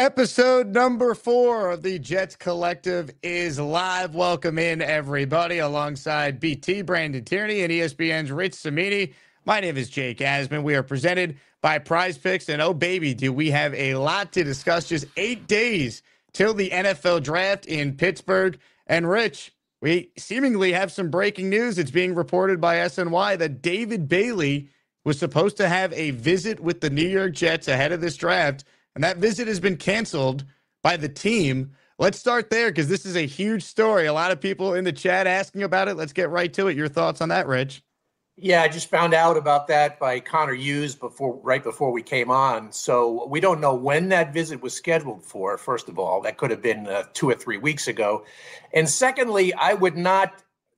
Episode number 4 of the Jets Collective is live. Welcome in, everybody, alongside BT, Brandon Tierney, and ESPN's Rich Cimini. My name is Jake Asman. We are presented by Prize Picks, and oh, baby, do we have a lot to discuss. Just 8 days till the NFL draft in Pittsburgh. And Rich, we seemingly have some breaking news. It's being reported by SNY that David Bailey was supposed to have a visit with the New York Jets ahead of this draft, and that visit has been canceled by the team. Let's start there because this is a huge story. A lot of people in the chat asking about it. Let's get right to it. Your thoughts on that, Rich? Yeah, I just found out about that by Connor Hughes right before we came on. So we don't know when that visit was scheduled for, first of all. That could have been 2 or 3 weeks ago. And secondly, I would not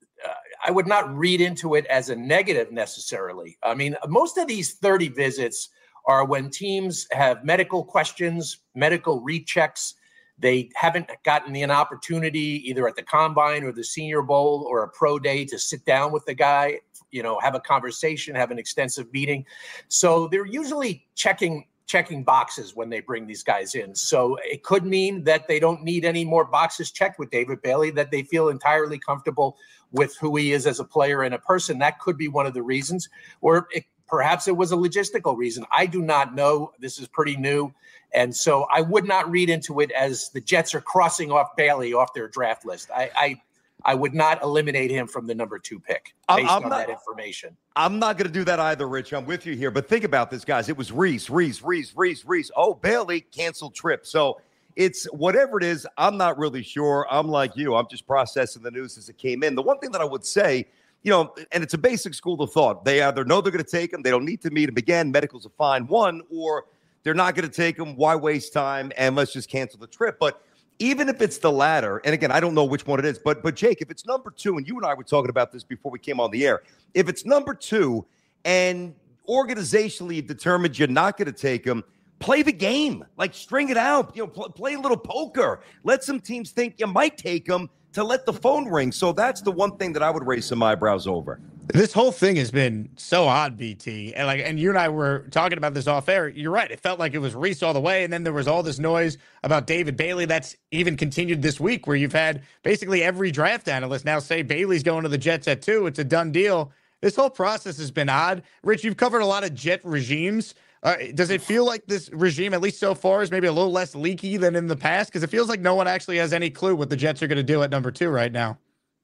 read into it as a negative necessarily. I mean, most of these 30 visits are when teams have medical questions, medical rechecks. They haven't gotten an opportunity either at the Combine or the Senior Bowl or a pro day to sit down with the guy, have a conversation, have an extensive meeting. So they're usually checking boxes when they bring these guys in. So it could mean that they don't need any more boxes checked with David Bailey, that they feel entirely comfortable with who he is as a player and a person. That could be one of the reasons. Or perhaps it was a logistical reason. I do not know. This is pretty new. And so I would not read into it as the Jets are crossing off Bailey off their draft list. I would not eliminate him from the number 2 pick based on that information. I'm not going to do that either, Rich. I'm with you here. But think about this, guys. It was Reese. Oh, Bailey canceled trip. So it's whatever it is. I'm not really sure. I'm like you. I'm just processing the news as it came in. The one thing that I would say, and it's a basic school of thought. They either know they're going to take him, they don't need to meet him again, medical's a fine one, or they're not going to take him. Why waste time? And let's just cancel the trip. But even if it's the latter, and again, I don't know which one it is, but Jake, if it's number 2, and you and I were talking about this before we came on the air, if it's number 2 and organizationally determined you're not going to take him, play the game, like string it out, play a little poker. Let some teams think you might take him to let the phone ring. So that's the one thing that I would raise some eyebrows over. This whole thing has been so odd, BT. And you and I were talking about this off air. You're right. It felt like it was Reese all the way. And then there was all this noise about David Bailey. That's even continued this week where you've had basically every draft analyst now say Bailey's going to the Jets at 2. It's a done deal. This whole process has been odd. Rich, you've covered a lot of Jet regimes. Does it feel like this regime, at least so far, is maybe a little less leaky than in the past? Because it feels like no one actually has any clue what the Jets are going to do at number 2 right now.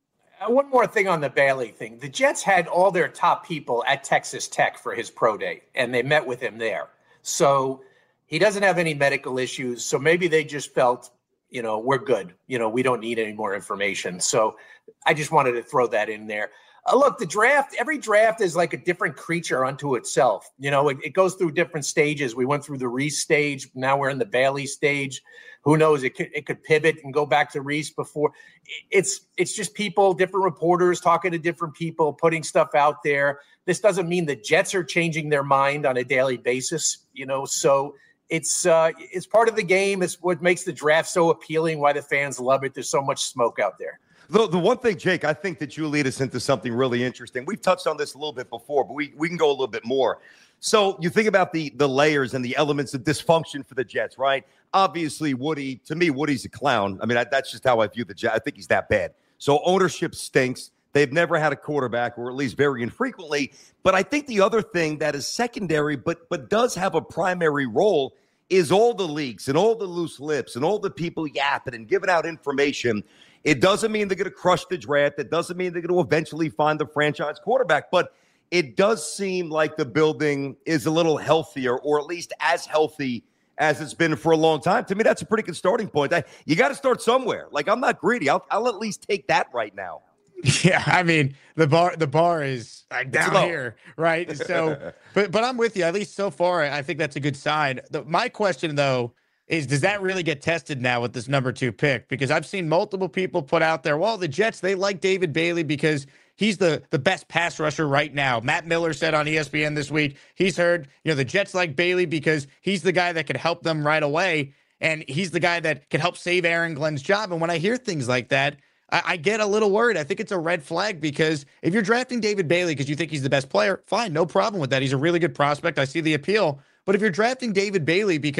One more thing on the Bailey thing. The Jets had all their top people at Texas Tech for his pro day, and they met with him there. So he doesn't have any medical issues. So maybe they just felt, we're good. We don't need any more information. So I just wanted to throw that in there. Look, every draft is like a different creature unto itself. It goes through different stages. We went through the Reese stage. Now we're in the Bailey stage. Who knows? It could pivot and go back to Reese before. It's just people, different reporters talking to different people, putting stuff out there. This doesn't mean the Jets are changing their mind on a daily basis. So it's part of the game. It's what makes the draft so appealing, why the fans love it. There's so much smoke out there. The one thing, Jake, I think that you lead us into something really interesting. We've touched on this a little bit before, but we can go a little bit more. So you think about the layers and the elements of dysfunction for the Jets, right? Obviously, to me, Woody's a clown. I mean, that's just how I view the Jets. I think he's that bad. So ownership stinks. They've never had a quarterback, or at least very infrequently. But I think the other thing that is secondary, but does have a primary role, is all the leaks and all the loose lips and all the people yapping and giving out information. It doesn't mean they're going to crush the draft. It doesn't mean they're going to eventually find the franchise quarterback. But it does seem like the building is a little healthier, or at least as healthy as it's been for a long time. To me, that's a pretty good starting point. You got to start somewhere. Like, I'm not greedy. I'll at least take that right now. Yeah, I mean, the bar is like down here, right? So, but I'm with you. At least so far, I think that's a good sign. My question, though, is does that really get tested now with this number 2 pick? Because I've seen multiple people put out there, well, the Jets, they like David Bailey because he's the best pass rusher right now. Matt Miller said on ESPN this week, he's heard, the Jets like Bailey because he's the guy that could help them right away. And he's the guy that can help save Aaron Glenn's job. And when I hear things like that, I get a little worried. I think it's a red flag because if you're drafting David Bailey because you think he's the best player, fine, no problem with that. He's a really good prospect. I see the appeal. But if you're drafting David Bailey because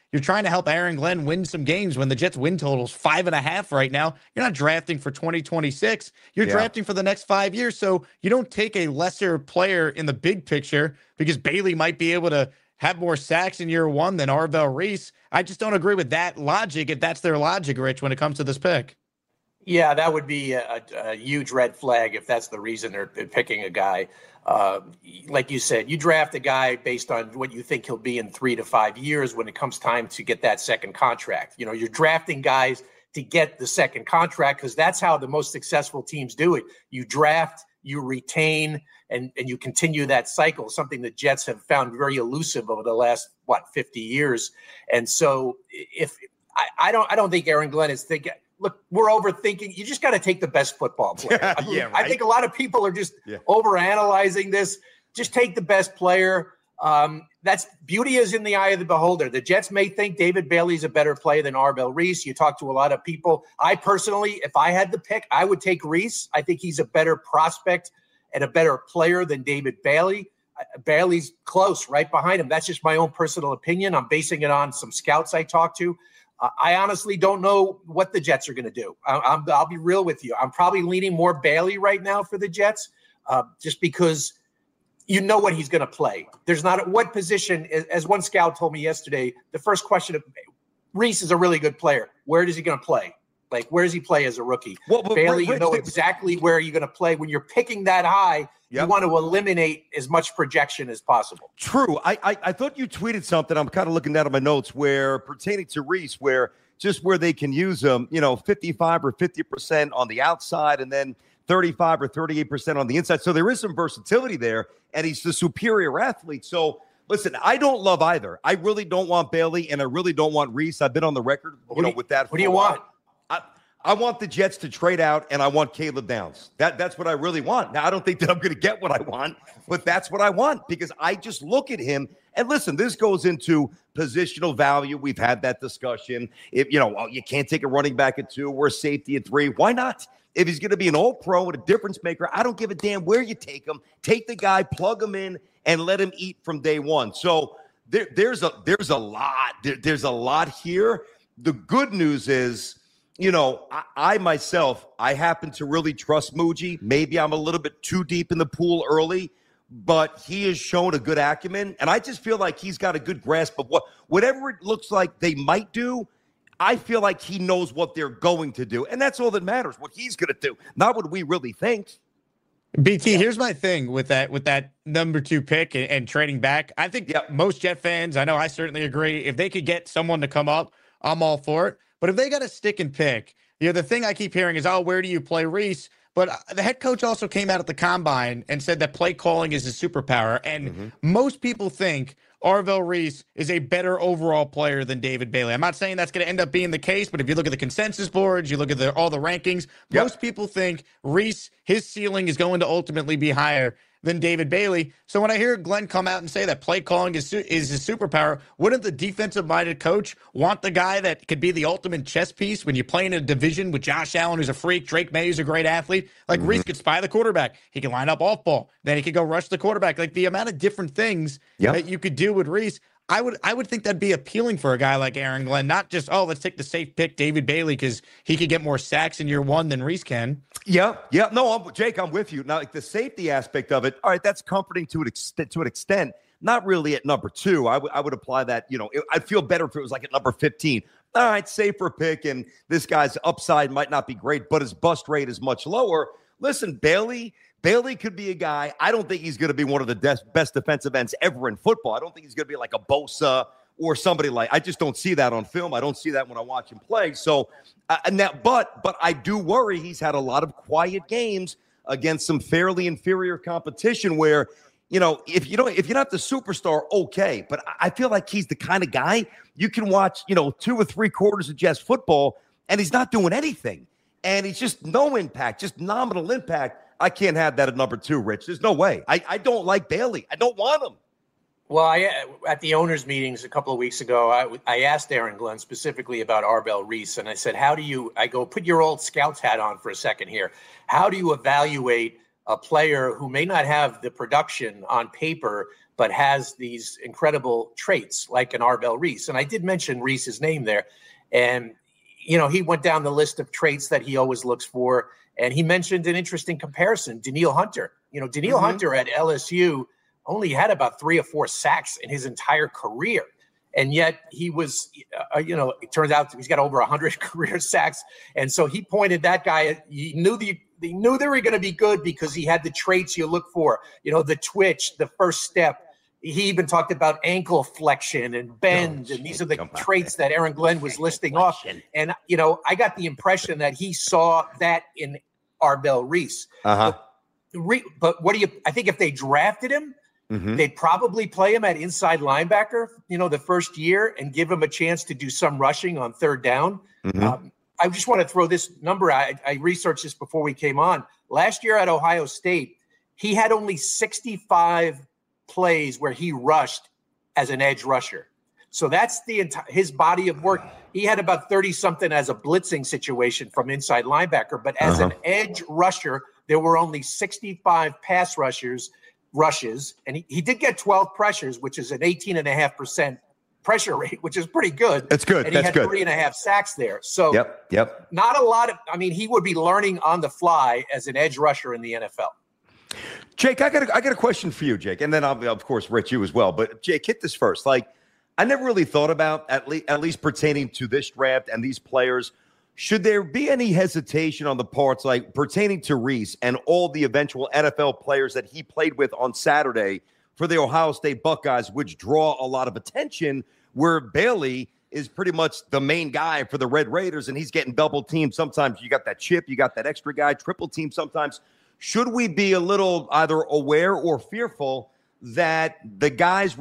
you're trying to help Aaron Glenn win some games when the Jets win total's 5.5 right now. You're not drafting for 2026. You're drafting for the next 5 years. So you don't take a lesser player in the big picture because Bailey might be able to have more sacks in year one than Arvell Reese. I just don't agree with that logic if that's their logic, Rich, when it comes to this pick. Yeah, that would be a huge red flag if that's the reason they're picking a guy. Like you said, you draft a guy based on what you think he'll be in 3 to 5 years when it comes time to get that second contract. You know, you're drafting guys to get the second contract because that's how the most successful teams do it. You draft, you retain, and you continue that cycle, something the Jets have found very elusive over the last, 50 years. And so if I don't think Aaron Glenn is thinking, look, we're overthinking. You just got to take the best football player. I think a lot of people are just overanalyzing this. Just take the best player. That's beauty is in the eye of the beholder. The Jets may think David Bailey's a better player than Arvell Reese. You talk to a lot of people. I personally, if I had the pick, I would take Reese. I think he's a better prospect and a better player than David Bailey. Bailey's close, right behind him. That's just my own personal opinion. I'm basing it on some scouts I talked to. I honestly don't know what the Jets are going to do. I'll be real with you. I'm probably leaning more Bailey right now for the Jets, just because you know what he's going to play. There's not what position, as one scout told me yesterday, the first question of Reese is a really good player. Where is he going to play? Like, where does he play as a rookie? Bailey, you know exactly where you're going to play. When you're picking that high, you want to eliminate as much projection as possible. True. I thought you tweeted something. I'm kind of looking down at my notes where pertaining to Reese, where they can use him, 55 or 50% on the outside and then 35 or 38% on the inside. So there is some versatility there, and he's the superior athlete. So listen, I don't love either. I really don't want Bailey, and I really don't want Reese. I've been on the record, with that. What do you want? I want the Jets to trade out, and I want Caleb Downs. That's what I really want. Now, I don't think that I'm going to get what I want, but that's what I want because I just look at him. And listen, this goes into positional value. We've had that discussion. If you can't take a running back at 2 or a safety at 3, why not? If he's going to be an all-pro and a difference maker, I don't give a damn where you take him. Take the guy, plug him in, and let him eat from day one. So there's a lot. There's a lot here. The good news is, I myself, I happen to really trust Muji. Maybe I'm a little bit too deep in the pool early, but he has shown a good acumen, and I just feel like he's got a good grasp of whatever it looks like they might do. I feel like he knows what they're going to do, and that's all that matters, what he's going to do, not what we really think. BT, here's my thing with that number 2 pick and trading back. I think most Jet fans, I know I certainly agree, if they could get someone to come up, I'm all for it. But if they got to stick and pick, the thing I keep hearing is, where do you play Reese? But the head coach also came out at the combine and said that play calling is a superpower. And most people think Arvell Reese is a better overall player than David Bailey. I'm not saying that's going to end up being the case, but if you look at the consensus boards, you look at all the rankings, most people think Reese, his ceiling is going to ultimately be higher than David Bailey. So when I hear Glenn come out and say that play calling is his superpower, wouldn't the defensive-minded coach want the guy that could be the ultimate chess piece when you play in a division with Josh Allen, who's a freak, Drake May, who's a great athlete? Like Reese could spy the quarterback. He can line up off ball. Then he could go rush the quarterback. Like the amount of different things that you could do with Reese, I would think that'd be appealing for a guy like Aaron Glenn, not just, let's take the safe pick, David Bailey, because he could get more sacks in year one than Reese can. Yeah. No, Jake, I'm with you. Now, like the safety aspect of it, all right, that's comforting to an extent. Not really at number 2. I would apply that, I'd feel better if it was like at number 15. All right, safer pick, and this guy's upside might not be great, but his bust rate is much lower. Listen, Bailey could be a guy. I don't think he's going to be one of the best defensive ends ever in football. I don't think he's going to be like a Bosa or somebody like. I just don't see that on film. I don't see that when I watch him play. So, but I do worry he's had a lot of quiet games against some fairly inferior competition where, if you're not the superstar, okay. But I feel like he's the kind of guy you can watch, 2 or 3 quarters of Jets football, and he's not doing anything. And he's just no impact, just nominal impact. I can't have that at number 2, Rich. There's no way. I don't like Bailey. I don't want him. Well, at the owners' meetings a couple of weeks ago, I asked Aaron Glenn specifically about Arvell Reese, and I said, put your old Scouts hat on for a second here. How do you evaluate a player who may not have the production on paper but has these incredible traits like an Arbel Reese. And I did mention Reese's name there. And, he went down the list of traits that he always looks for. And he mentioned an interesting comparison, Danielle Hunter. Danielle Hunter at LSU only had about 3 or 4 sacks in his entire career. And yet he was, it turns out he's got over 100 career sacks. And so he pointed that guy, he knew they were going to be good because he had the traits you look for, the twitch, the first step. He even talked about ankle flexion and bend. And these are the traits that Aaron Glenn was listing off. And, I got the impression that he saw that in Arbel Reese. But I think if they drafted him, they'd probably play him at inside linebacker, the first year and give him a chance to do some rushing on third down. I just want to throw this number out. I researched this before we came on. Last year at Ohio State, he had only 65 plays where he rushed as an edge rusher. So that's his body of work. He had about 30-something as a blitzing situation from inside linebacker. But as an edge rusher, there were only 65 pass rushes, and he did get 12 pressures, which is an 18.5% pressure rate, which is pretty good. That's good. And he had 3.5 sacks there. So yep. Not a lot of, he would be learning on the fly as an edge rusher in the NFL. Jake, I got a question for you, Jake, and then I'll, of course, Rich, you as well. But Jake, hit this first. I never really thought about, at least pertaining to this draft and these players, should there be any hesitation on the parts, pertaining to Reese and all the eventual NFL players that he played with on Saturday for the Ohio State Buckeyes, which draw a lot of attention, where Bailey is pretty much the main guy for the Red Raiders, and he's getting double teamed. Sometimes you got that chip, you got that extra guy, triple team sometimes. Should we be a little either aware or fearful that the guys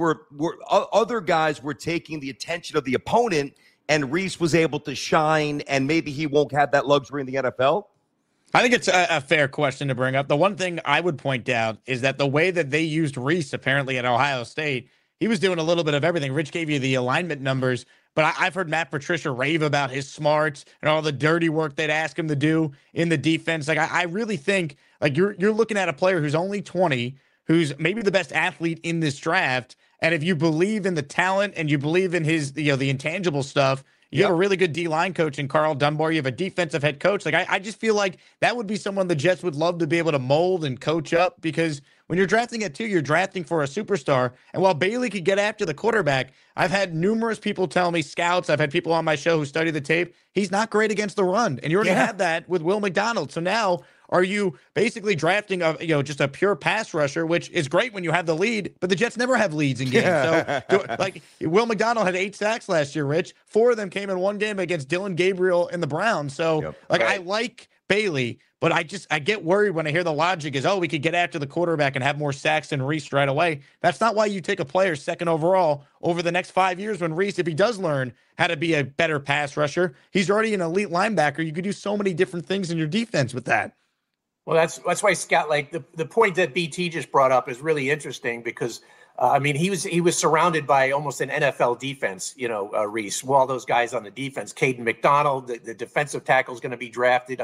other guys were taking the attention of the opponent and Reese was able to shine and maybe he won't have that luxury in the NFL? I think it's a fair question to bring up. The one thing I would point out is that the way that they used Reese apparently at Ohio State, he was doing a little bit of everything. Rich gave you the alignment numbers, but I've heard Matt Patricia rave about his smarts and all the dirty work they'd ask him to do in the defense. I really think you're looking at a player who's only 20, who's maybe the best athlete in this draft. And if you believe in the talent and you believe in his, the intangible stuff, you have a really good D-line coach in Carl Dunbar. You have a defensive head coach. I just feel like that would be someone the Jets would love to be able to mold and coach up, because when you're drafting at 2, you're drafting for a superstar. And while Bailey could get after the quarterback, I've had numerous people tell me, scouts, I've had people on my show who study the tape, he's not great against the run. And you already had that with Will McDonald. So now are you basically drafting just a pure pass rusher, which is great when you have the lead, but the Jets never have leads in games. So Will McDonald had 8 sacks last year, Rich. 4 of them came in one game against Dylan Gabriel and the Browns. So I like Bailey, but I get worried when I hear the logic is, we could get after the quarterback and have more sacks than Reese right away. That's not why you take a player 2nd overall over the next 5 years when Reese, if he does learn how to be a better pass rusher, he's already an elite linebacker. You could do so many different things in your defense with that. Well, that's why Scott, the point that BT just brought up is really interesting because, he was surrounded by almost an NFL defense, Reese, all those guys on the defense, Caden McDonald, the defensive tackle is going to be drafted.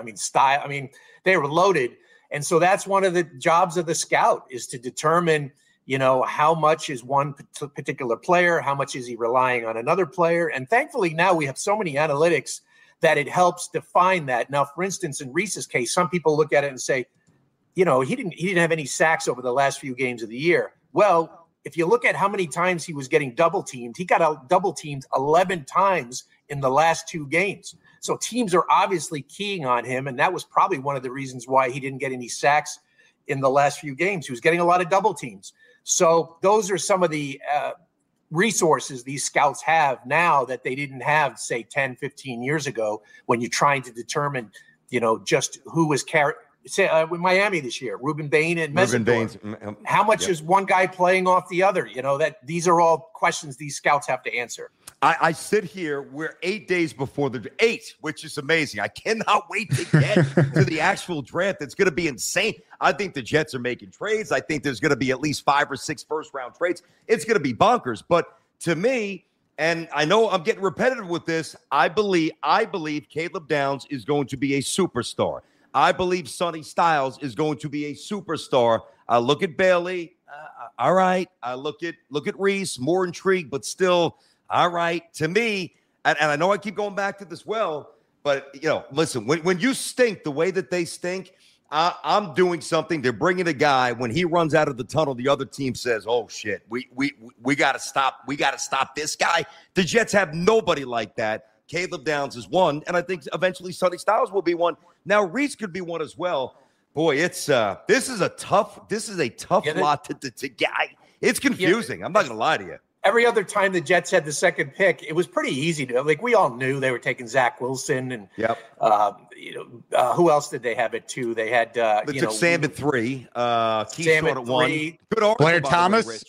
They were loaded. And so that's one of the jobs of the scout is to determine, how much is one particular player, how much is he relying on another player. And thankfully now we have so many analytics that it helps define that. Now, for instance, in Reese's case, some people look at it and say, he didn't have any sacks over the last few games of the year. Well, if you look at how many times he was getting double teamed, he got double teamed 11 times in the last 2 games. So teams are obviously keying on him, and that was probably one of the reasons why he didn't get any sacks in the last few games. He was getting a lot of double teams. So those are some of the resources these scouts have now that they didn't have, say, 10, 15 years ago when you're trying to determine, just who was with Miami this year, Ruben Bain and Mesendorf. How much is one guy playing off the other? That these are all questions these scouts have to answer. I sit here, we're 8 days before the 8, which is amazing. I cannot wait to get to the actual draft. It's going to be insane. I think the Jets are making trades. I think there's going to be at least 5 or 6 first-round trades. It's going to be bonkers. But to me, and I know I'm getting repetitive with this, I believe Caleb Downs is going to be a superstar. I believe Sonny Styles is going to be a superstar. Look at Bailey. all right. I look at Reese, more intrigued, but still, all right. To me, and I know I keep going back to this but, listen, when you stink the way that they stink, I'm doing something. They're bringing a guy. When he runs out of the tunnel, the other team says, oh, shit, we got to stop. We got to stop this guy. The Jets have nobody like that. Caleb Downs is one, and I think eventually Sonny Styles will be one. Now, Reese could be one as well. Boy, this is a tough lot to get. It's confusing. I'm not going to lie to you. Every other time the Jets had the second pick, it was pretty easy to, we all knew they were taking Zach Wilson and, who else did they have at 2? They had, they took Sam at 3, Sam at 1. Blair Thomas.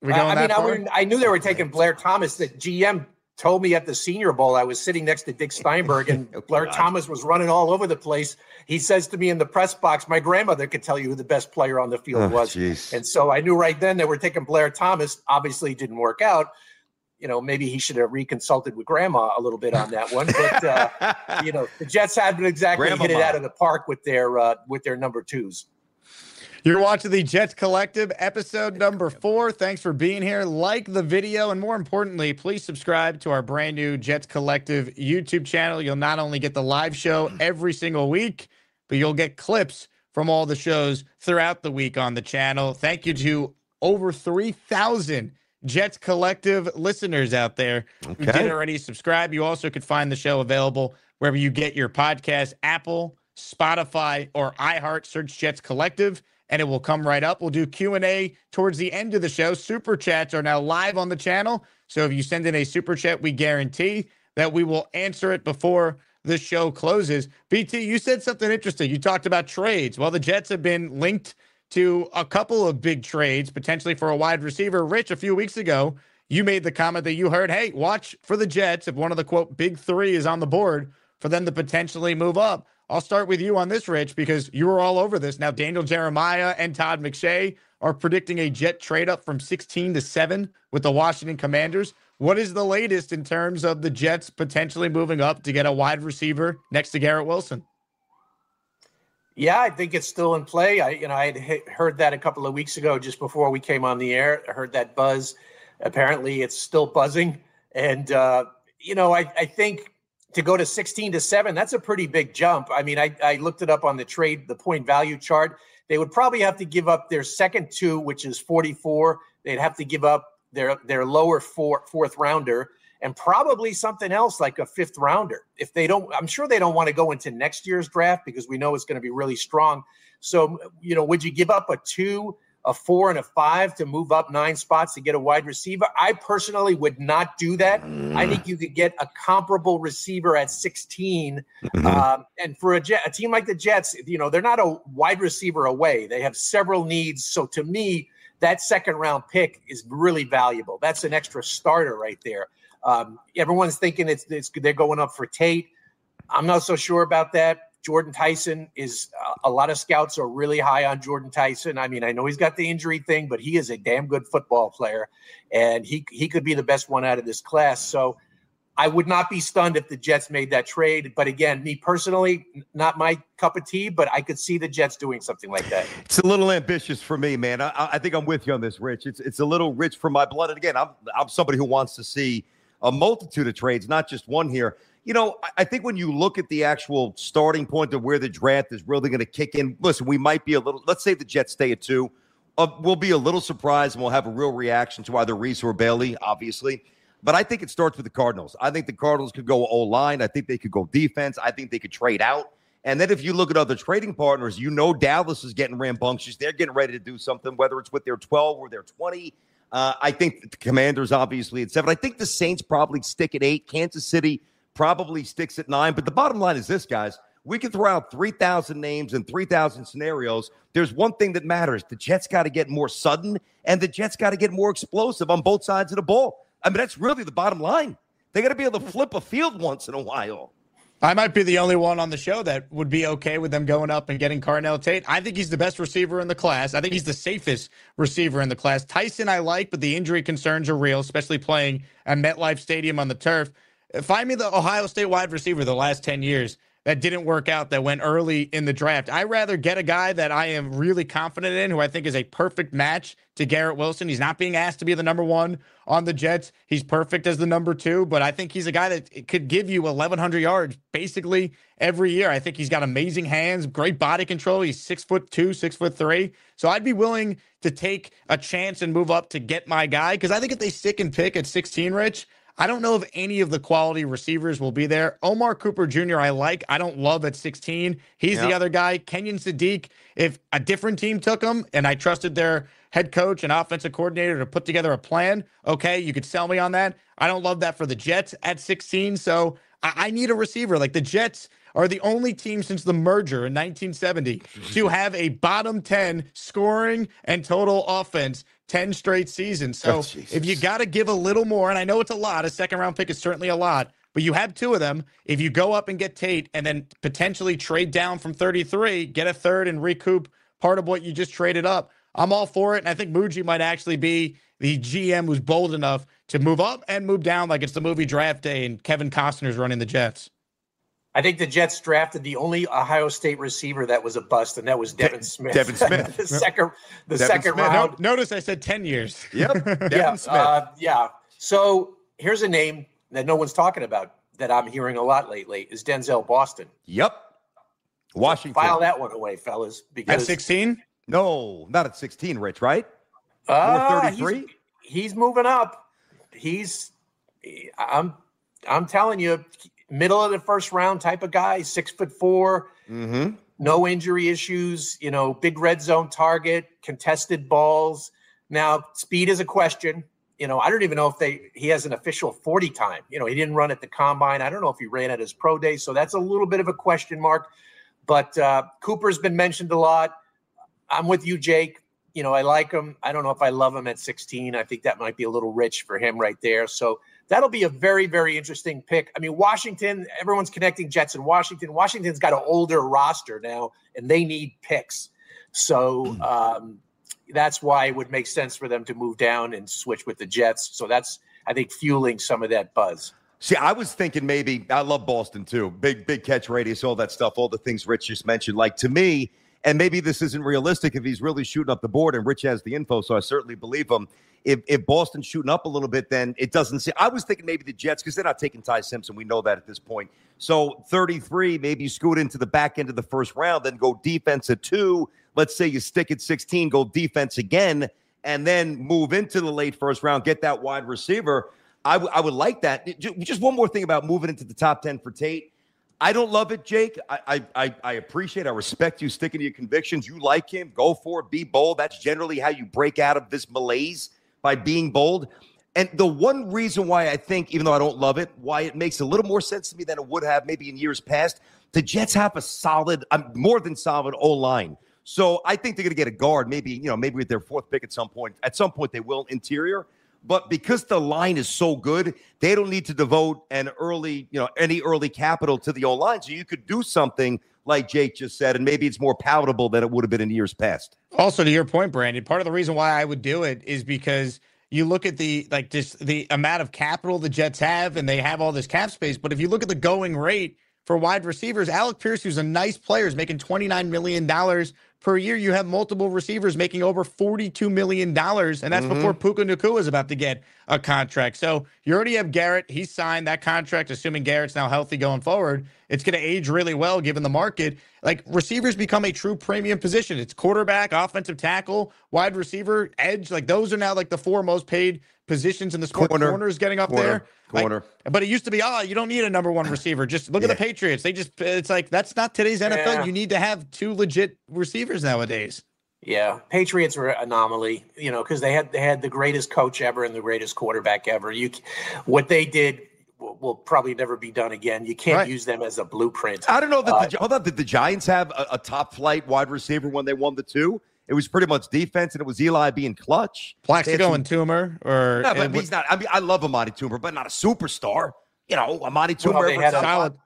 I knew they were taking Blair Thomas. The GM told me at the Senior Bowl, I was sitting next to Dick Steinberg, and Blair Thomas was running all over the place. He says to me in the press box, my grandmother could tell you who the best player on the field was. Geez. And so I knew right then they were taking Blair Thomas. Obviously, it didn't work out. Maybe he should have reconsulted with Grandma a little bit on that one. But, the Jets haven't exactly hit it out of the park with their number 2s. You're watching the Jets Collective, episode number 4. Thanks for being here. Like the video, and more importantly, please subscribe to our brand new Jets Collective YouTube channel. You'll not only get the live show every single week, but you'll get clips from all the shows throughout the week on the channel. Thank you to over 3,000 Jets Collective listeners out there who did already subscribe. You also could find the show available wherever you get your podcast, Apple, Spotify, or iHeart. Search Jets Collective, and it will come right up. We'll do Q&A towards the end of the show. Super chats are now live on the channel. So if you send in a super chat, we guarantee that we will answer it before the show closes. BT, you said something interesting. You talked about trades. Well, the Jets have been linked to a couple of big trades, potentially for a wide receiver. Rich, a few weeks ago, you made the comment that you heard, hey, watch for the Jets if one of the, quote, big 3 is on the board for them to potentially move up. I'll start with you on this, Rich, because you were all over this. Now, Daniel Jeremiah and Todd McShay are predicting a Jet trade up from 16 to 7 with the Washington Commanders. What is the latest in terms of the Jets potentially moving up to get a wide receiver next to Garrett Wilson? Yeah, I think it's still in play. I had heard that a couple of weeks ago just before we came on the air. I heard that buzz. Apparently, it's still buzzing. And, I think to go to 16 to 7, that's a pretty big jump. I mean, I looked it up on the point value chart. They would probably have to give up their second 2, which is 44. They'd have to give up their lower fourth rounder, and probably something else like a 5th rounder. If they don't, I'm sure they don't want to go into next year's draft because we know it's going to be really strong. So, would you give up a 2, a 4, and a 5 to move up 9 spots to get a wide receiver? I personally would not do that. I think you could get a comparable receiver at 16. And for a team like the Jets, they're not a wide receiver away. They have several needs. So to me, that second round pick is really valuable. That's an extra starter right there. Everyone's thinking they're going up for Tate. I'm not so sure about that. Jordan Tyson is a lot of scouts are really high on Jordan Tyson. I mean, I know he's got the injury thing, but he is a damn good football player, and he could be the best one out of this class. So I would not be stunned if the Jets made that trade. But again, me personally, not my cup of tea, but I could see the Jets doing something like that. It's a little ambitious for me, man. I think I'm with you on this, Rich. It's a little rich for my blood. And again, I'm somebody who wants to see a multitude of trades, not just one here. I think when you look at the actual starting point of where the draft is really going to kick in, listen, we might be let's say the Jets stay at 2. We'll be a little surprised and we'll have a real reaction to either Reese or Bailey, obviously. But I think it starts with the Cardinals. I think the Cardinals could go O-line. I think they could go defense. I think they could trade out. And then if you look at other trading partners, Dallas is getting rambunctious. They're getting ready to do something, whether it's with their 12 or their 20. I think the Commanders obviously at 7. I think the Saints probably stick at 8. Kansas City probably sticks at 9. But the bottom line is this, guys. We can throw out 3,000 names and 3,000 scenarios. There's one thing that matters. The Jets got to get more sudden, and the Jets got to get more explosive on both sides of the ball. I mean, that's really the bottom line. They got to be able to flip a field once in a while. I might be the only one on the show that would be okay with them going up and getting Carnell Tate. I think he's the best receiver in the class. I think he's the safest receiver in the class. Tyson I like, but the injury concerns are real, especially playing at MetLife Stadium on the turf. Find me the Ohio State wide receiver the last 10 years that didn't work out that went early in the draft. I'd rather get a guy that I am really confident in, who I think is a perfect match to Garrett Wilson. He's not being asked to be the number one on the Jets. He's perfect as the number two, but I think he's a guy that could give you 1,100 yards basically every year. I think he's got amazing hands, great body control. He's 6'2", 6'3". So I'd be willing to take a chance and move up to get my guy, because I think if they stick and pick at 16, Rich, I don't know if any of the quality receivers will be there. Omar Cooper Jr. I don't love at 16. He's the other guy. Kenyon Sadiq, if a different team took him and I trusted their head coach and offensive coordinator to put together a plan, okay, you could sell me on that. I don't love that for the Jets at 16. So I need a receiver. Like, the Jets are the only team since the merger in 1970 to have a bottom 10 scoring and total offense 10 straight seasons. So if you got to give a little more, and I know it's a lot, a second-round pick is certainly a lot, but you have two of them. If you go up and get Tate and then potentially trade down from 33, get a third and recoup part of what you just traded up, I'm all for it. And I think Muji might actually be the GM who's bold enough to move up and move down like it's the movie Draft Day and Kevin Costner's running the Jets. I think the Jets drafted the only Ohio State receiver that was a bust, and that was Devin Smith. Devin Smith. the second Smith. round. Notice I said 10 years. Yep. Devin Smith. Yeah. So here's a name that no one's talking about that I'm hearing a lot lately is Denzel Boston. Yep. Washington. File that one away, fellas. Because at 16? No, not at 16, Rich, right? 33? He's moving up. I'm telling you, middle of the first round type of guy, 6'4", no injury issues, big red zone target, contested balls. Now, speed is a question. I don't even know if he has an official 40 time. He didn't run at the combine. I don't know if he ran at his pro day. So that's a little bit of a question mark. But Cooper's been mentioned a lot. I'm with you, Jake. I like him. I don't know if I love him at 16. I think that might be a little rich for him right there. So that'll be a very, very interesting pick. I mean, Washington, everyone's connecting Jets and Washington. Washington's got an older roster now, and they need picks. So that's why it would make sense for them to move down and switch with the Jets. So that's, I think, fueling some of that buzz. See, I was thinking maybe – I love Boston too. Big catch radius, all that stuff, all the things Rich just mentioned. Like, to me – and maybe this isn't realistic if he's really shooting up the board, and Rich has the info, so I certainly believe him. If Boston's shooting up a little bit, then it doesn't seem – I was thinking maybe the Jets, because they're not taking Ty Simpson. We know that at this point. So 33, maybe you scoot into the back end of the first round, then go defense at 2. Let's say you stick at 16, go defense again, and then move into the late first round, get that wide receiver. I would like that. Just one more thing about moving into the top 10 for Tate. I don't love it, Jake. I appreciate, I respect you sticking to your convictions. You like him, go for it, be bold. That's generally how you break out of this malaise, by being bold. And the one reason why I think, even though I don't love it, why it makes a little more sense to me than it would have maybe in years past, the Jets have a solid, more than solid O-line. So I think they're going to get a guard, maybe with their fourth pick at some point. At some point they will, interior. But because the line is so good, they don't need to devote any early capital to the O-line. So you could do something like Jake just said, and maybe it's more palatable than it would have been in years past. Also, to your point, Brandon, part of the reason why I would do it is because you look at the amount of capital the Jets have, and they have all this cap space. But if you look at the going rate for wide receivers, Alec Pierce, who's a nice player, is making $29 million per year. You have multiple receivers making over $42 million, and that's before Puka Nacua is about to get a contract. So you already have Garrett. He signed that contract, assuming Garrett's now healthy going forward. It's going to age really well given the market. Like, receivers become a true premium position. It's quarterback, offensive tackle, wide receiver, edge. Like, those are now like the four most paid positions in the sport. Corner's getting up there. Corner. But it used to be, you don't need a number one receiver. Just look at the Patriots. It's like, that's not today's NFL. Yeah. You need to have two legit receivers nowadays. Yeah. Patriots were an anomaly, because they had the greatest coach ever and the greatest quarterback ever. What they did will probably never be done again. You can't use them as a blueprint. I don't know that did the Giants have a top flight wide receiver when they won the two? It was pretty much defense, and it was Eli being clutch. Plaxico and Toomer, no, but he's not. I mean, I love Amani Toomer, but not a superstar. Amani Toomer. Well, they had a solid,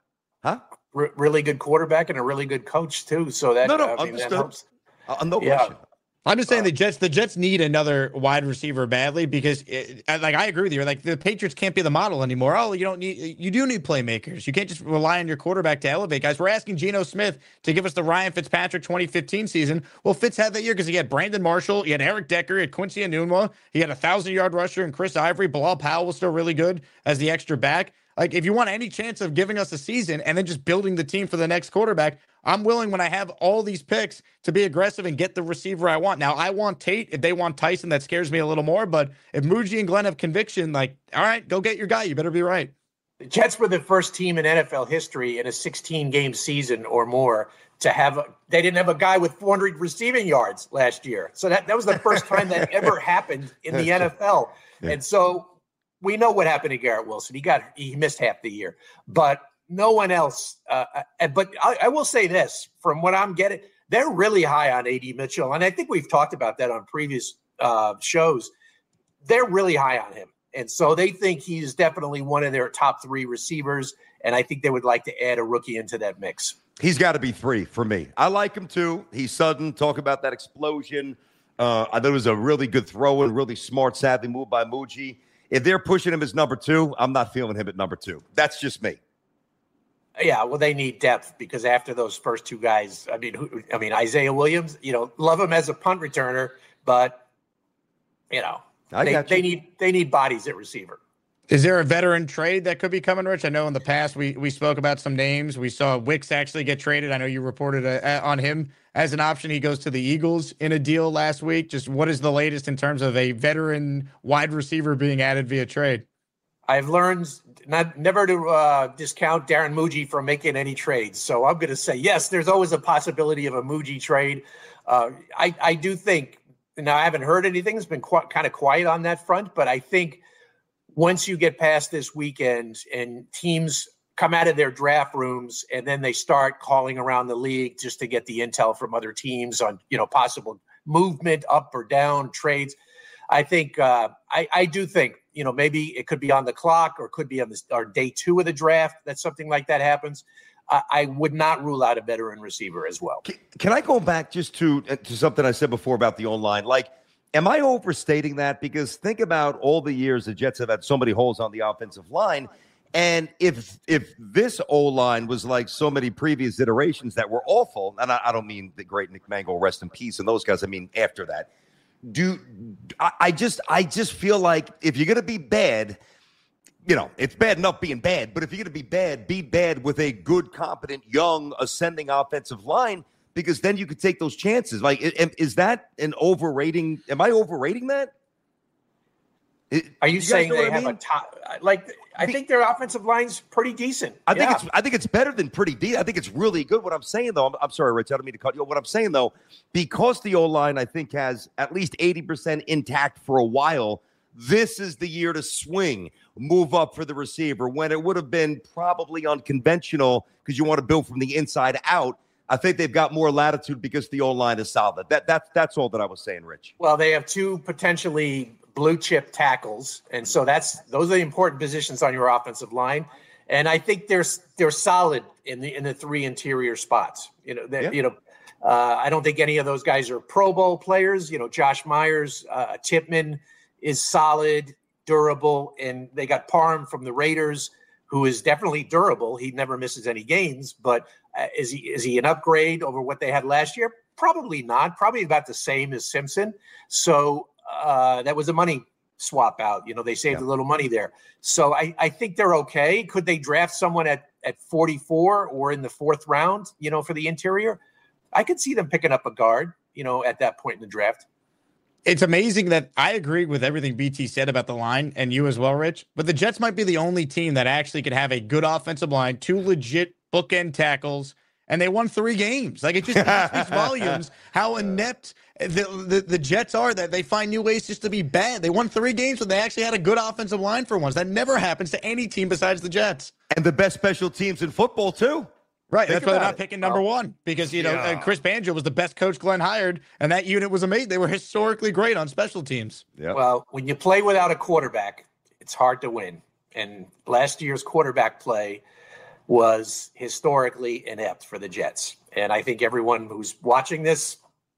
really good quarterback and a really good coach too. So that understood. That helps. No question. I'm just saying the Jets need another wide receiver badly because, I agree with you. Like the Patriots can't be the model anymore. Oh, you do need playmakers. You can't just rely on your quarterback to elevate guys. We're asking Geno Smith to give us the Ryan Fitzpatrick 2015 season. Well, Fitz had that year because he had Brandon Marshall, he had Eric Decker, he had Quincy Enunwa, he had 1,000-yard rusher and Chris Ivory. Bilal Powell was still really good as the extra back. Like, if you want any chance of giving us a season and then just building the team for the next quarterback, I'm willing, when I have all these picks, to be aggressive and get the receiver I want. Now, I want Tate. If they want Tyson, that scares me a little more. But if Muji and Glenn have conviction, like, all right, go get your guy. You better be right. The Jets were the first team in NFL history in a 16-game season or more to have they didn't have a guy with 400 receiving yards last year. So that was the first time that ever happened in the NFL. Yeah. And so we know what happened to Garrett Wilson. He missed half the year, but no one else. But I will say this, from what I'm getting, they're really high on A.D. Mitchell. And I think we've talked about that on previous shows. They're really high on him. And so they think he's definitely one of their top 3 receivers. And I think they would like to add a rookie into that mix. He's got to be 3 for me. I like him too. He's sudden. Talk about that explosion. I thought it was a really good throw and really smart, savvy move by Muji. If they're pushing him as number 2, I'm not feeling him at number 2. That's just me. Yeah, well, they need depth because after those first 2 guys, I mean, Isaiah Williams, love him as a punt returner, but they need bodies at receiver. Is there a veteran trade that could be coming, Rich? I know in the past we spoke about some names. We saw Wicks actually get traded. I know you reported on him as an option. He goes to the Eagles in a deal last week. Just what is the latest in terms of a veteran wide receiver being added via trade? I've learned never to discount Darren Muji from making any trades. So I'm going to say, yes, there's always a possibility of a Muji trade. I do think, now I haven't heard anything. It's been kind of quiet on that front, but I think once you get past this weekend and teams come out of their draft rooms and then they start calling around the league just to get the intel from other teams on, possible movement up or down trades. I think I do think, maybe it could be on the clock or could be on day 2 of the draft that something like that happens. I would not rule out a veteran receiver as well. Can I go back just to something I said before about the O-line? Like, am I overstating that? Because think about all the years the Jets have had so many holes on the offensive line. And if this O-line was like so many previous iterations that were awful, and I don't mean the great Nick Mangold, rest in peace, and those guys, I mean after that, I just feel like if you're going to be bad, it's bad enough being bad, but if you're going to be bad with a good, competent, young, ascending offensive line, because then you could take those chances. Like, is that an overrating? Am I overrating that? Are you saying they have a top? I think their offensive line's pretty decent. I think it's better than pretty decent. I think it's really good. What I'm saying, though, I'm sorry, Rich, I don't mean to cut you off. What I'm saying, though, because the O-line, I think, has at least 80% intact for a while, this is the year to swing, move up for the receiver, when it would have been probably unconventional because you want to build from the inside out. I think they've got more latitude because the O-line is solid. That's all that I was saying, Rich. Well, they have 2 potentially blue chip tackles, and so those are the important positions on your offensive line. And I think they're solid in the 3 interior spots. I don't think any of those guys are Pro Bowl players. Josh Myers, Tippmann is solid, durable, and they got Parham from the Raiders, who is definitely durable. He never misses any games, but is he an upgrade over what they had last year? Probably not. Probably about the same as Simpson. So that was a money swap out. They saved a little money there. So I think they're okay. Could they draft someone at 44 or in the 4th round, for the interior? I could see them picking up a guard, at that point in the draft. It's amazing that I agree with everything BT said about the line, and you as well, Rich. But the Jets might be the only team that actually could have a good offensive line, 2 legit bookend tackles, and they won 3 games. Like, it just speaks volumes how inept the Jets are, that they find new ways just to be bad. They won 3 games, but they actually had a good offensive line for once. That never happens to any team besides the Jets. And the best special teams in football, too. Right, that's why they're not picking number 1, because, Chris Banjo was the best coach Glenn hired, and that unit was amazing. They were historically great on special teams. Yep. Well, when you play without a quarterback, it's hard to win. And last year's quarterback play was historically inept for the Jets. And I think everyone who's watching this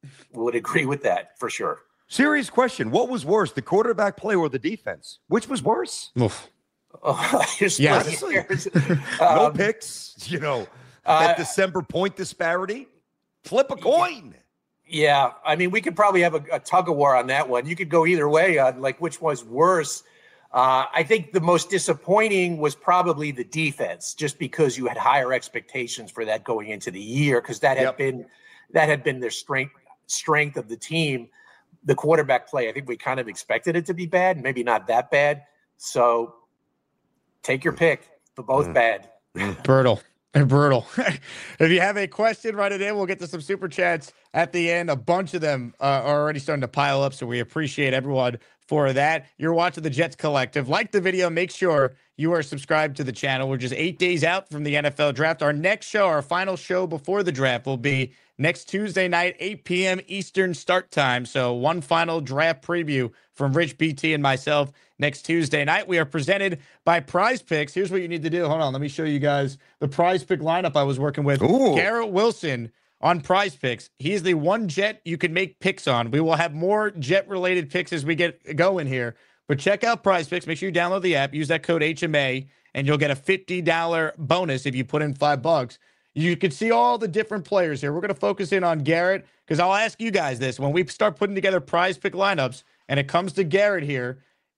would agree with that for sure. Serious question. What was worse, the quarterback play or the defense? Which was worse? Oof. Yeah. No picks, that December point disparity. Flip a coin. Yeah. I mean, we could probably have a tug of war on that one. You could go either way on like which was worse. I think the most disappointing was probably the defense, just because you had higher expectations for that going into the year, because that had been their strength of the team. The quarterback play, I think we kind of expected it to be bad, maybe not that bad. So take your pick. They're both bad. Brutal. If you have a question, write it in. We'll get to some super chats at the end. A bunch of them are already starting to pile up, so we appreciate everyone for that. You're watching the Jets Collective. Like the video. Make sure you are subscribed to the channel. We're just 8 days out from the NFL draft. Our next show, our final show before the draft, will be next Tuesday night, 8 p.m. Eastern start time. So one final draft preview from Rich, BT, and myself next Tuesday night. We are presented by Prize Picks. Here's what you need to do. Hold on. Let me show you guys the Prize Pick lineup I was working with. Ooh. Garrett Wilson on Prize Picks. He is the one Jet you can make picks on. We will have more Jet-related picks as we get going here. But check out Prize Picks. Make sure you download the app. Use that code HMA, and you'll get a $50 bonus if you put in $5. You can see all the different players here. We're going to focus in on Garrett, because I'll ask you guys this. When we start putting together Prize Pick lineups, and it comes to Garrett here,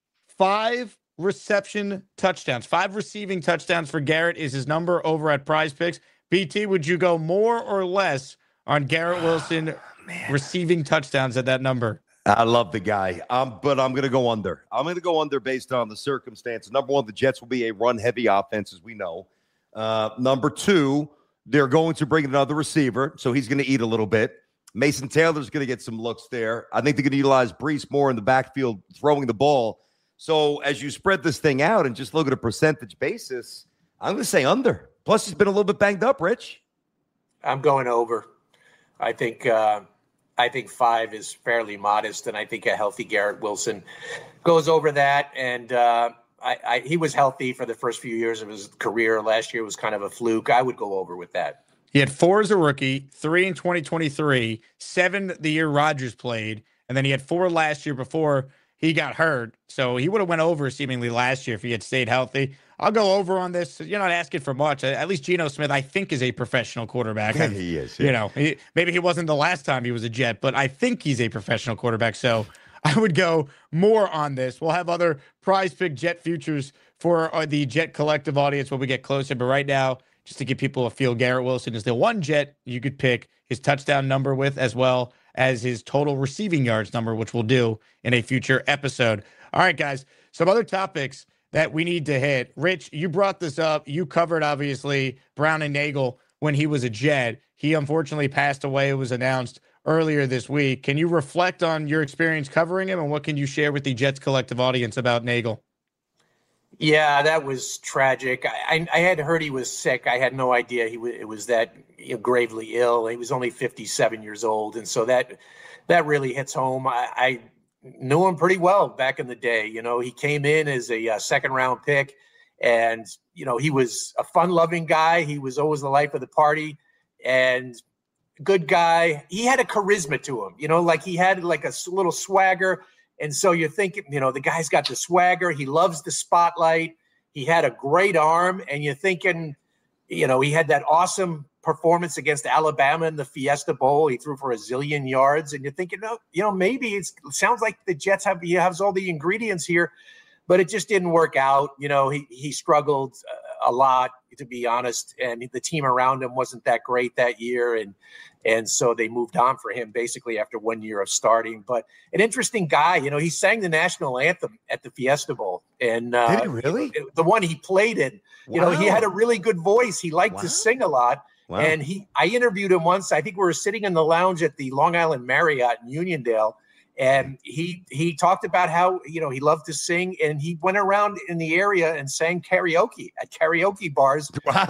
5 receiving touchdowns for Garrett is his number over at Prize Picks. BT, would you go more or less on Garrett Wilson receiving touchdowns at that number? I love the guy, but I'm going to go under. I'm going to go under based on the circumstances. Number one, the Jets will be a run-heavy offense, as we know. Number two, they're going to bring in another receiver, so he's going to eat a little bit. Mason Taylor's going to get some looks there. I think they're going to utilize Breece more in the backfield throwing the ball. So as you spread this thing out and just look at a percentage basis, I'm going to say under. Plus, he's been a little bit banged up, Rich. I'm going over. I think 5 is fairly modest, and I think a healthy Garrett Wilson goes over that. And he was healthy for the first few years of his career. Last year was kind of a fluke. I would go over with that. He had 4 as a rookie, 3 in 2023, 7 the year Rodgers played, and then he had 4 last year before he got hurt. So he would have went over seemingly last year if he had stayed healthy. I'll go over on this. You're not asking for much. At least Geno Smith, I think, is a professional quarterback. Yeah, he is. Yeah. Maybe he wasn't the last time he was a Jet, but I think he's a professional quarterback. So I would go more on this. We'll have other Prize Pick Jet futures for the Jet Collective audience when we get closer. But right now, just to give people a feel, Garrett Wilson is the one Jet you could pick his touchdown number with, as well as his total receiving yards number, which we'll do in a future episode. All right, guys, some other topics that we need to hit. Rich, you brought this up. You covered, obviously, Browning Nagle when he was a Jet. He unfortunately passed away. It was announced earlier this week. Can you reflect on your experience covering him, and what can you share with the Jets Collective audience about Nagle? Yeah, that was tragic. I had heard he was sick. I had no idea it was that gravely ill. He was only 57 years old, and so that really hits home. I knew him pretty well back in the day. He came in as a second-round pick, and he was a fun-loving guy. He was always the life of the party, and good guy. He had a charisma to him. Like he had like a little swagger. And so you're thinking, the guy's got the swagger. He loves the spotlight. He had a great arm. And you're thinking, he had that awesome performance against Alabama in the Fiesta Bowl. He threw for a zillion yards. And you're thinking, maybe it sounds like the Jets he has all the ingredients here. But it just didn't work out. He struggled a lot, to be honest. And the team around him wasn't that great that year. And so they moved on for him basically after 1 year of starting. But an interesting guy, he sang the national anthem at the Fiesta Bowl. And did he really? The one he played in, Wow. He had a really good voice. He liked to sing a lot. Wow. And I interviewed him once. I think we were sitting in the lounge at the Long Island Marriott in Uniondale. And he talked about how, he loved to sing, and he went around in the area and sang karaoke at karaoke bars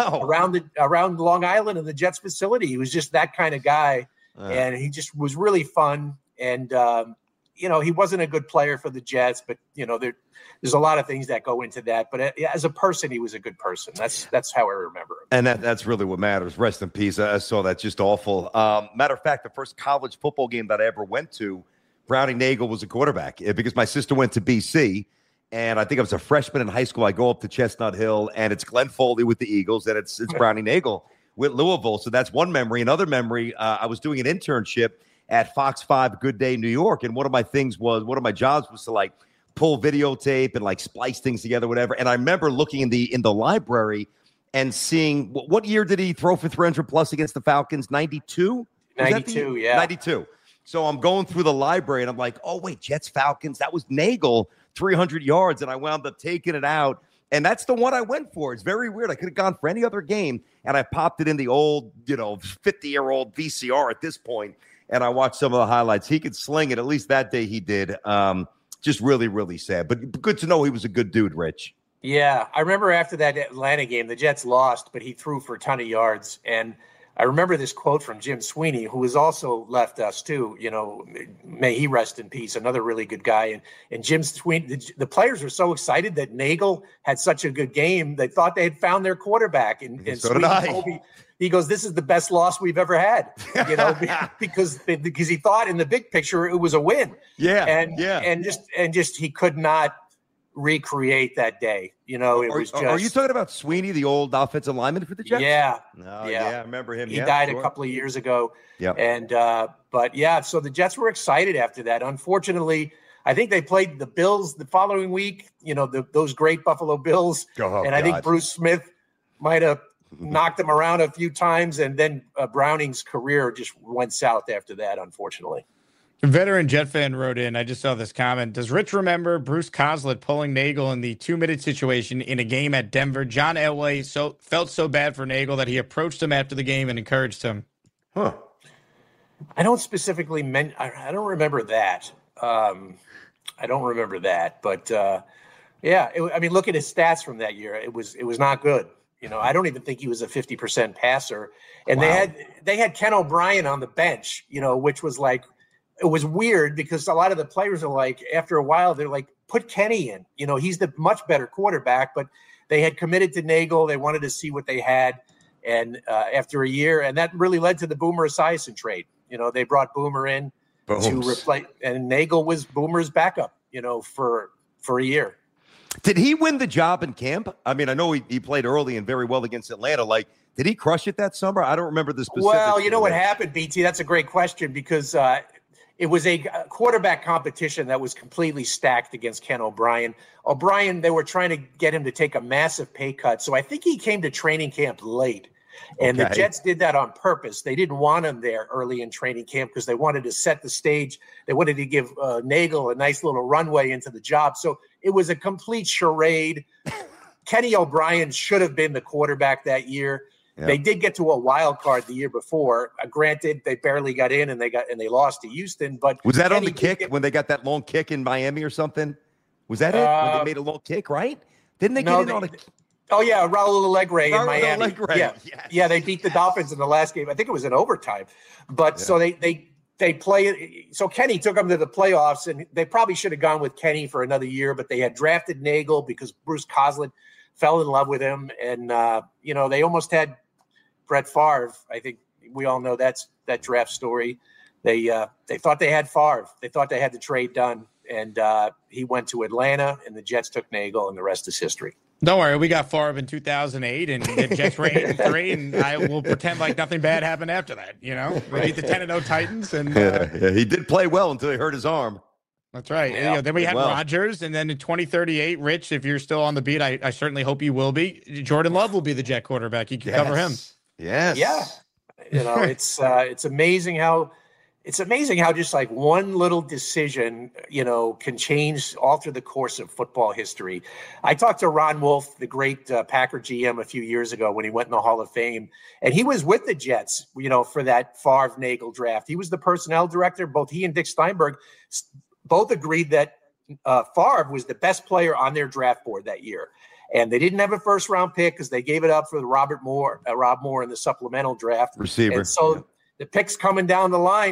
around Long Island in the Jets facility. He was just that kind of guy. And he just was really fun. And he wasn't a good player for the Jets, but there's a lot of things that go into that. But as a person, he was a good person. That's how I remember him. And that's really what matters. Rest in peace. I saw that. Just awful. Matter of fact, the first college football game that I ever went to, Brownie Nagel was a quarterback because my sister went to BC. And I think I was a freshman in high school. I go up to Chestnut Hill, and it's Glenn Foley with the Eagles, and it's Brownie Nagel with Louisville. So that's one memory. Another memory, I was doing an internship at Fox 5 Good Day New York, and one of my jobs was to like pull videotape and like splice things together, whatever. And I remember looking in the library and seeing what year did he throw for 300 plus against the Falcons? 92? 92, yeah. 92. So I'm going through the library, and I'm like, oh, wait, Jets, Falcons. That was Nagel, 300 yards, and I wound up taking it out. And that's the one I went for. It's very weird. I could have gone for any other game, and I popped it in the old, 50-year-old VCR at this point, and I watched some of the highlights. He could sling it. At least that day he did. Just really, really sad. But good to know he was a good dude, Rich. Yeah, I remember after that Atlanta game, the Jets lost, but he threw for a ton of yards. And I remember this quote from Jim Sweeney, who has also left us too. May he rest in peace. Another really good guy. And Jim Sweeney, the players were so excited that Nagel had such a good game. They thought they had found their quarterback. And so Sweeney did I. told me, he goes, "This is the best loss we've ever had." Because he thought in the big picture it was a win. Yeah. And just he could not recreate that day. It was just. Are you talking about Sweeney, the old offensive lineman for the Jets? Yeah. Yeah, I remember him. He died a couple of years ago. Yeah. And so the Jets were excited after that. Unfortunately, I think they played the Bills the following week. Those great Buffalo Bills. I think Bruce Smith might have knocked him around a few times, and then Browning's career just went south after that, unfortunately. A veteran Jet fan wrote in, I just saw this comment. Does Rich remember Bruce Coslett pulling Nagel in the 2-minute situation in a game at Denver? John Elway felt so bad for Nagel that he approached him after the game and encouraged him. Huh. I don't specifically I don't remember that. I don't remember that, but look at his stats from that year. It was not good. I don't even think he was a 50% passer. And wow. they had Ken O'Brien on the bench, which was like, it was weird because a lot of the players are like, after a while, they're like, put Kenny in. He's the much better quarterback, but they had committed to Nagel. They wanted to see what they had. And after a year, and that really led to the Boomer Esiason trade. They brought Boomer in to replace, and Nagel was Boomer's backup, for a year. Did he win the job in camp? I mean, I know he played early and very well against Atlanta. Like, did he crush it that summer? I don't remember the specifics. Well, you know what happened, BT? That's a great question because it was a quarterback competition that was completely stacked against Ken O'Brien. O'Brien, they were trying to get him to take a massive pay cut. So I think he came to training camp late. And the Jets did that on purpose. They didn't want him there early in training camp because they wanted to set the stage. They wanted to give Nagel a nice little runway into the job. So it was a complete charade. Kenny O'Brien should have been the quarterback that year. Yep. They did get to a wild card the year before. Granted, they barely got in and they lost to Houston. But was that on the kick when they got that long kick in Miami or something? Was that it? When they made a long kick, right? Didn't they get in on a? Oh yeah, Raul Allegre in Miami. Allegre. Yeah, yes. Yeah, they beat the Dolphins in the last game. I think it was in overtime. But so they play it. So Kenny took them to the playoffs, and they probably should have gone with Kenny for another year. But they had drafted Nagel because Bruce Coslett fell in love with him, and they almost had Brett Favre. I think we all know that draft story. They thought they had Favre. They thought they had the trade done, and he went to Atlanta, and the Jets took Nagel, and the rest is history. Don't worry, we got Favre in 2008, and the Jets were 8-3, and I will pretend like nothing bad happened after that. We beat the 10-0 Titans, and he did play well until he hurt his arm. That's right. Yeah. Then we had Rodgers, and then in 2038, Rich, if you're still on the beat, I certainly hope you will be. Jordan Love will be the Jet quarterback. You can cover him. Yes. Yeah. It's amazing how just like one little decision, can alter the course of football history. I talked to Ron Wolf, the great Packer GM, a few years ago when he went in the Hall of Fame, and he was with the Jets, for that Favre-Nagel draft. He was the personnel director. Both he and Dick Steinberg both agreed that Favre was the best player on their draft board that year. And they didn't have a first-round pick because they gave it up for Rob Moore in the supplemental draft. Receiver. And so the pick's coming down the line.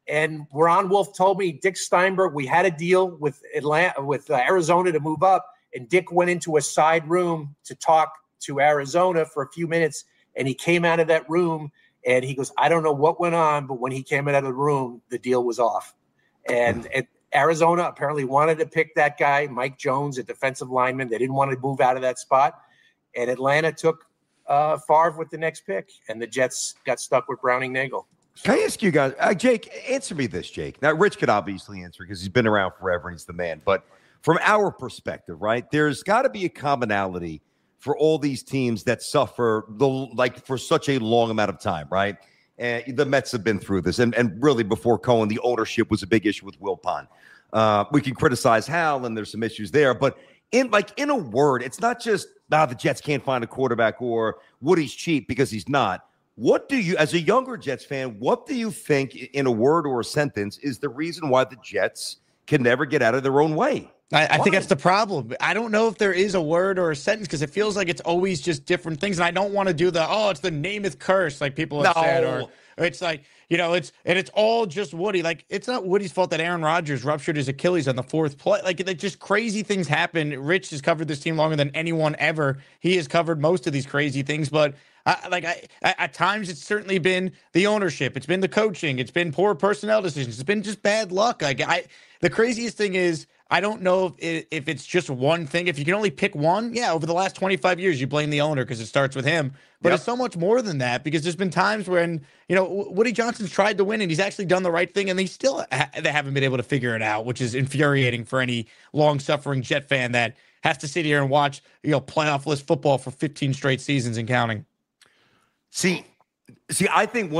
And Ron Wolf told me, Dick Steinberg, we had a deal with Arizona to move up, and Dick went into a side room to talk to Arizona for a few minutes, and he came out of that room, and he goes, I don't know what went on, but when he came out of the room, the deal was off. And Arizona apparently wanted to pick that guy, Mike Jones, a defensive lineman. They didn't want to move out of that spot. And Atlanta took Favre with the next pick, and the Jets got stuck with Browning Nagel. Can I ask you guys, Jake, answer me this, Jake. Now, Rich could obviously answer because he's been around forever and he's the man. But from our perspective, right, there's got to be a commonality for all these teams that suffer for such a long amount of time, right? And the Mets have been through this. And really before Cohen, the ownership was a big issue with Wilpon. We can criticize Hal, and there's some issues there. But in a word, it's not just, the Jets can't find a quarterback or Woody's cheap, because he's not. What do you, as a younger Jets fan, what do you think, in a word or a sentence, is the reason why the Jets can never get out of their own way? I think that's the problem. I don't know if there is a word or a sentence, because it feels like it's always just different things. And I don't want to do it's the Namath curse, like people have said, or it's like, it's all just Woody. Like, it's not Woody's fault that Aaron Rodgers ruptured his Achilles on the fourth play. Like, just crazy things happen. Rich has covered this team longer than anyone ever. He has covered most of these crazy things, but at times it's certainly been the ownership. It's been the coaching. It's been poor personnel decisions. It's been just bad luck. The craziest thing is, I don't know if it's just one thing. If you can only pick one, over the last 25 years, you blame the owner because it starts with him. But It's so much more than that, because there's been times when, Woody Johnson's tried to win and he's actually done the right thing, and they still they haven't been able to figure it out, which is infuriating for any long-suffering Jet fan that has to sit here and watch, playoff list football for 15 straight seasons and counting. See, I think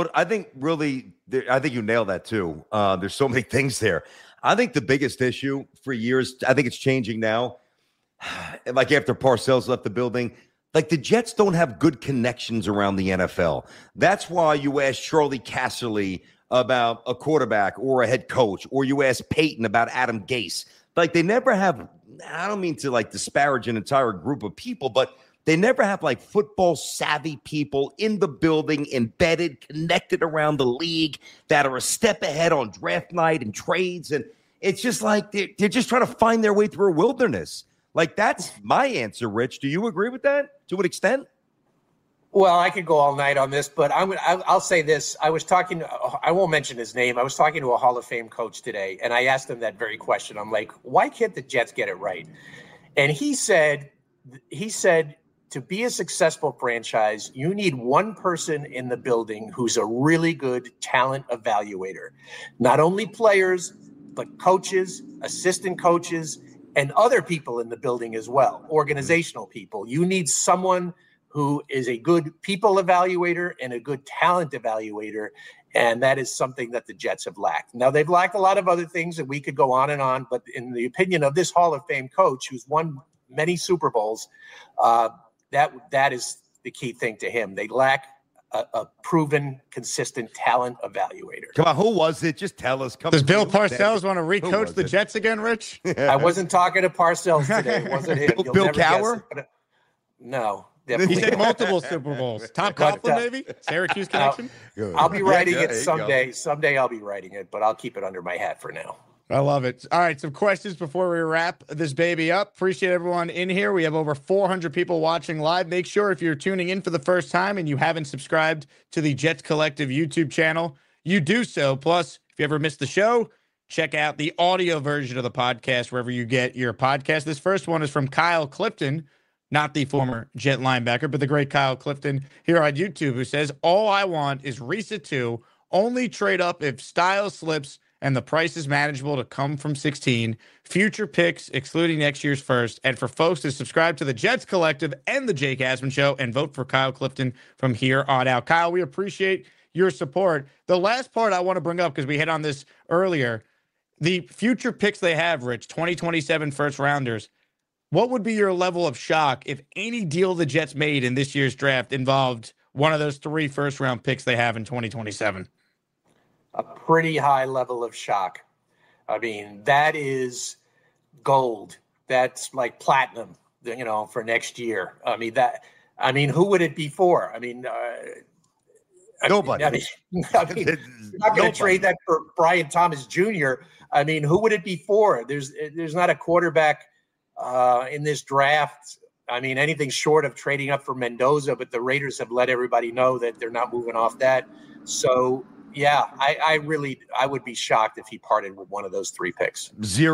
you nailed that too. There's so many things there. I think the biggest issue for years, I think it's changing now. Like after Parcells left the building, like the Jets don't have good connections around the NFL. That's why you ask Charlie Casserly about a quarterback or a head coach, or you ask Peyton about Adam Gase. Like, they never have, I don't mean to disparage an entire group of people, but they never have football savvy people in the building, embedded, connected around the league, that are a step ahead on draft night and trades. And it's just like they're just trying to find their way through a wilderness. Like, that's my answer, Rich. Do you agree with that to an extent? Well, I could go all night on this, but I'll say this. I won't mention his name. I was talking to a Hall of Fame coach today, and I asked him that very question. I'm like, why can't the Jets get it right? And he said, to be a successful franchise, you need one person in the building who's a really good talent evaluator. Not only players, but coaches, assistant coaches, and other people in the building as well, organizational people. You need someone who is a good people evaluator and a good talent evaluator, and that is something that the Jets have lacked. Now, they've lacked a lot of other things, and we could go on, but in the opinion of this Hall of Fame coach who's won many Super Bowls, that is the key thing to him. They lack a proven, consistent talent evaluator. Come on, who was it? Just tell us. Does Bill Parcells want to recoach the Jets again, Rich? I wasn't talking to Parcells today. It wasn't him. Bill Cowher? No. He said multiple Super Bowls. Tom Coughlin, maybe? Syracuse connection? I'll be writing it someday. Someday I'll be writing it, but I'll keep it under my hat for now. I love it. All right, some questions before we wrap this baby up. Appreciate everyone in here. We have over 400 people watching live. Make sure if you're tuning in for the first time and you haven't subscribed to the Jets Collective YouTube channel, you do so. Plus, if you ever missed the show, check out the audio version of the podcast wherever you get your podcast. This first one is from Kyle Clifton, not the former Jet linebacker, but the great Kyle Clifton here on YouTube, who says, all I want is Reese at 2, only trade up if Styles slips and the price is manageable to come from 16, future picks, excluding next year's first, and for folks to subscribe to the Jets Collective and the Jake Asman Show and vote for Kyle Clifton from here on out. Kyle, we appreciate your support. The last part I want to bring up, because we hit on this earlier, the future picks they have, Rich, 2027 first rounders. What would be your level of shock if any deal the Jets made in this year's draft involved one of those 3 first-round picks they have in 2027? A pretty high level of shock. I mean, that is gold. That's like platinum, for next year. I mean, who would it be for? I mean, Nobody. I mean, you're not going to trade that for Brian Thomas Jr. I mean, who would it be for? There's not a quarterback in this draft. I mean, anything short of trading up for Mendoza, but the Raiders have let everybody know that they're not moving off that. So, yeah, I would be shocked if he parted with one of those 3 picks.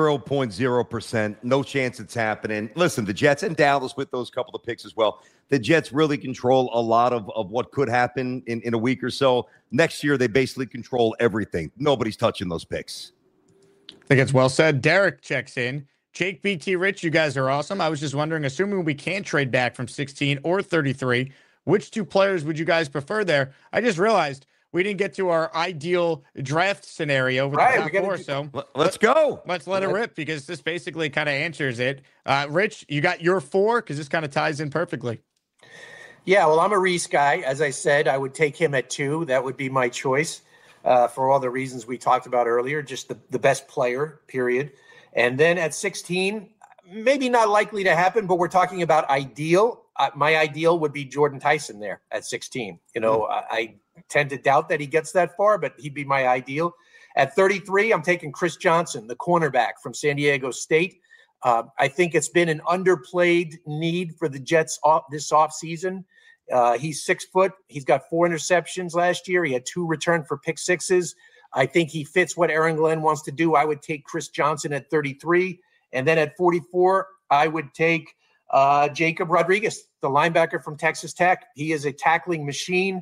0.0%. No chance it's happening. Listen, the Jets and Dallas with those couple of picks as well. The Jets really control a lot of what could happen in a week or so. Next year, they basically control everything. Nobody's touching those picks. I think it's well said. Derek checks in. Jake, BT, Rich, you guys are awesome. I was just wondering, assuming we can't trade back from 16 or 33, which 2 players would you guys prefer there? I just realized we didn't get to our ideal draft scenario with the top 4, so let's go. Let's let it rip, because this basically kind of answers it. Rich, you got your 4, because this kind of ties in perfectly. Yeah, well, I'm a Reese guy. As I said, I would take him at 2. That would be my choice for all the reasons we talked about earlier, just the best player, period. And then at 16, maybe not likely to happen, but we're talking about ideal. My ideal would be Jordan Tyson there at 16. You know, I tend to doubt that he gets that far, but he'd be my ideal. At 33, I'm taking Chris Johnson, the cornerback from San Diego State. I think it's been an underplayed need for the Jets this offseason. He's 6 foot. He's got 4 interceptions last year. He had 2 returned for pick sixes. I think he fits what Aaron Glenn wants to do. I would take Chris Johnson at 33. And then at 44, I would take Jacob Rodriguez, the linebacker from Texas Tech. He is a tackling machine.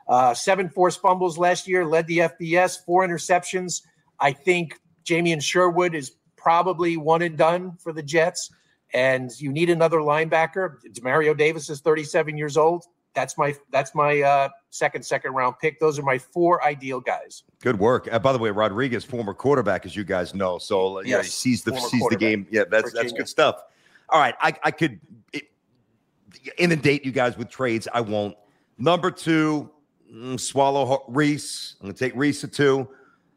7 forced fumbles last year, led the FBS, 4 interceptions. I think Jamian Sherwood is probably one and done for the Jets. And you need another linebacker. Demario Davis is 37 years old. That's my second round pick. Those are my 4 ideal guys. Good work. By the way, Rodriguez, former quarterback, as you guys know. So yes, he sees the game. Yeah, that's good stuff. All right, I could inundate you guys with trades. I won't. Number 2, swallow Reese. I'm going to take Reese at 2.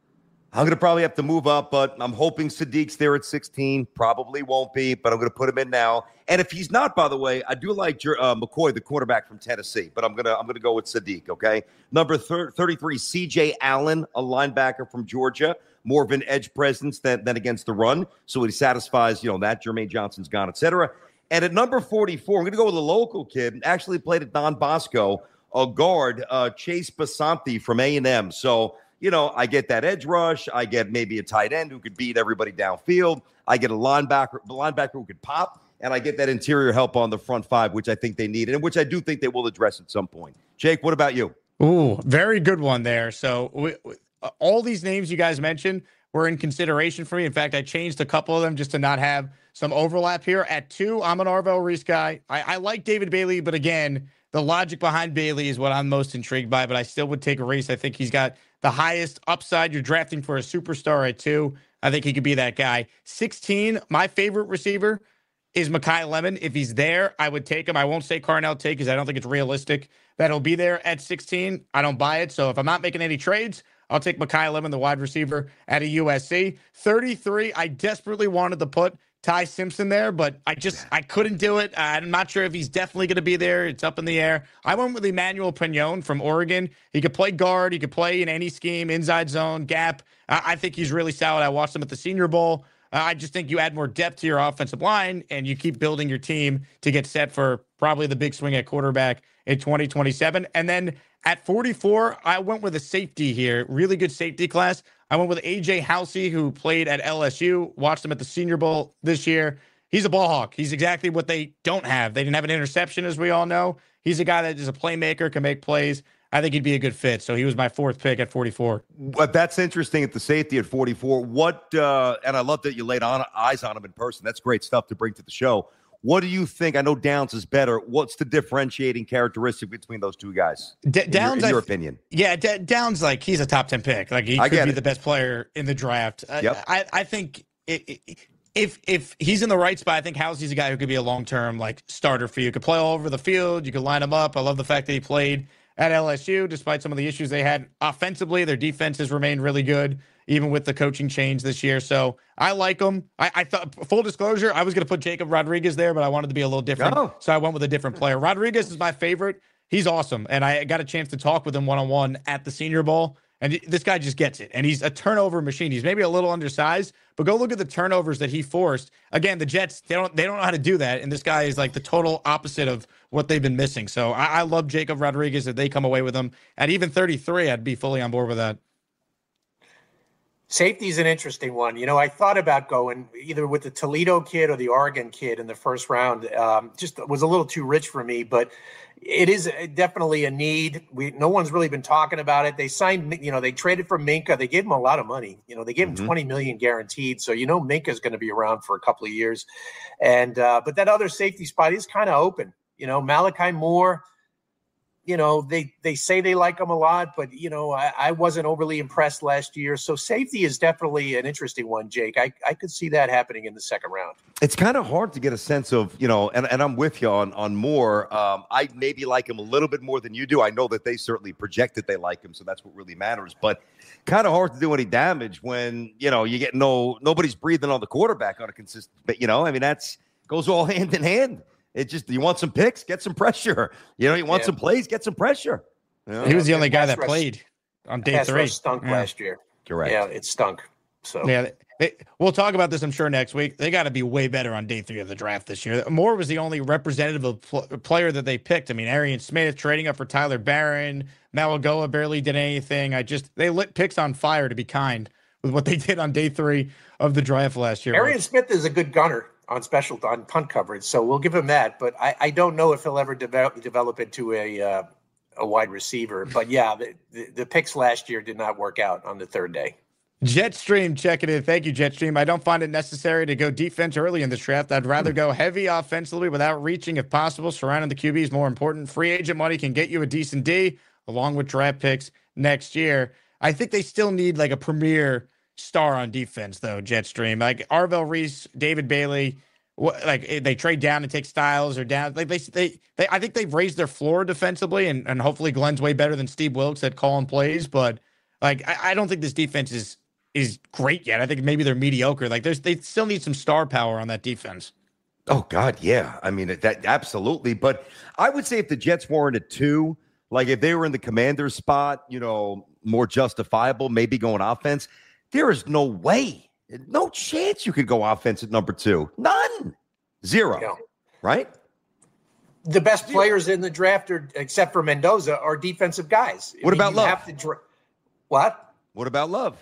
I'm going to probably have to move up, but I'm hoping Sadiq's there at 16. Probably won't be, but I'm going to put him in now. And if he's not, by the way, I do like McCoy, the quarterback from Tennessee, but I'm gonna go with Sadiq. Okay, number 33, C.J. Allen, a linebacker from Georgia, more of an edge presence than against the run, so he satisfies that Jermaine Johnson's gone, etc. And at number 44, I'm going to go with a local kid. Actually played at Don Bosco, a guard, Chase Basanti from A&M. So. I get that edge rush. I get maybe a tight end who could beat everybody downfield. I get a linebacker who could pop, and I get that interior help on the front 5, which I think they need, and which I do think they will address at some point. Jake, what about you? Ooh, very good one there. So all these names you guys mentioned were in consideration for me. In fact, I changed a couple of them just to not have some overlap here. At 2, I'm an Arvell Reese guy. I like David Bailey, but again, the logic behind Bailey is what I'm most intrigued by, but I still would take Reese. I think he's got the highest upside. You're drafting for a superstar at 2. I think he could be that guy. 16, my favorite receiver is Mekhi Lemon. If he's there, I would take him. I won't say Carnell Tate because I don't think it's realistic that he'll be there at 16. I don't buy it. So if I'm not making any trades, I'll take Mekhi Lemon, the wide receiver at a USC. 33, I desperately wanted to put Ty Simpson there, but I couldn't do it. I'm not sure if he's definitely going to be there. It's up in the air. I went with Emmanuel Pignon from Oregon. He could play guard. He could play in any scheme, inside zone, gap. I think he's really solid. I watched him at the Senior Bowl. I just think you add more depth to your offensive line and you keep building your team to get set for probably the big swing at quarterback in 2027. And then at 44, I went with a safety here. Really good safety class. I went with A.J. Housey, who played at LSU. Watched him at the Senior Bowl this year. He's a ball hawk. He's exactly what they don't have. They didn't have an interception, as we all know. He's a guy that is a playmaker, can make plays. I think he'd be a good fit. So he was my 4th pick at 44. But that's interesting at the safety at 44. And I love that you laid eyes on him in person. That's great stuff to bring to the show. What do you think? I know Downs is better. What's the differentiating characteristic between those two guys? Downs, in your opinion? Yeah, Downs, like, he's a top 10 pick. Like, he could be the best player in the draft. Yep. I think if he's in the right spot, I think Housey's a guy who could be a long-term, like, starter for you. Could play all over the field. You could line him up. I love the fact that he played at LSU, despite some of the issues they had offensively. Their defense has remained really good, even with the coaching change this year. So I like them. I thought, full disclosure, I was going to put Jacob Rodriguez there, but I wanted to be a little different. So I went with a different player. Rodriguez is my favorite he's awesome. And I got a chance to talk with him one-on-one at the Senior Bowl. And this guy just gets it. And he's a turnover machine. He's maybe a little undersized, but go look at the turnovers that he forced. Again, the Jets, they don't know how to do that. And this guy is like the total opposite of what they've been missing. So I love Jacob Rodriguez. If they come away with him at even 33, I'd be fully on board with that. Safety is an interesting one. I thought about going either with the Toledo kid or the Oregon kid in the first round. Just was a little too rich for me, but it is definitely a need. No one's really been talking about it. They signed, they traded for Minka. They gave him a lot of money. They gave him $20 million guaranteed. So, Minka is going to be around for a couple of years. And, but that other safety spot is kind of open. Malachi Moore, they say they like him a lot, but, I wasn't overly impressed last year. So safety is definitely an interesting one, Jake. I could see that happening in the second round. It's kind of hard to get a sense of, and I'm with you on Moore. I maybe like him a little bit more than you do. I know that they certainly projected they like him, so that's what really matters. But kind of hard to do any damage when, you get nobody's breathing on the quarterback on a consistent, that's goes all hand in hand. It just, you want some picks, get some pressure. You want some plays, get some pressure. He was the only guy that played on day 3. Stunk last year. Correct. Yeah, it stunk. So yeah, we'll talk about this, I'm sure, next week. They got to be way better on day 3 of the draft this year. Moore was the only representative player that they picked. I mean, Arian Smith trading up for Tyler Barron, Malagoa barely did anything. They lit picks on fire, to be kind, with what they did on day 3 of the draft last year. Arian Smith is a good gunner on punt coverage, so we'll give him that. But I don't know if he'll ever develop into a wide receiver. But yeah, the picks last year did not work out on the third day. Jetstream checking in. Thank you, Jetstream. I don't find it necessary to go defense early in this draft. I'd rather go heavy offensively without reaching if possible. Surrounding the QB is more important. Free agent money can get you a decent D along with draft picks next year. I think they still need like a premier star on defense, though, Jetstream. Like Arvell Reese, David Bailey, they trade down and take Styles or down. Like they I think they've raised their floor defensively, and hopefully Glenn's way better than Steve Wilkes at calling plays. But like I don't think this defense is great yet. I think maybe they're mediocre. Like they still need some star power on that defense. Oh God, yeah. I mean that absolutely. But I would say if the Jets weren't at 2, like if they were in the commander's spot, more justifiable, maybe going offense. There is no way, no chance you could go offense at number 2. None. 0. Yeah. Right? The best players in the draft, except for Mendoza, are defensive guys. What about Love? What? What about Love?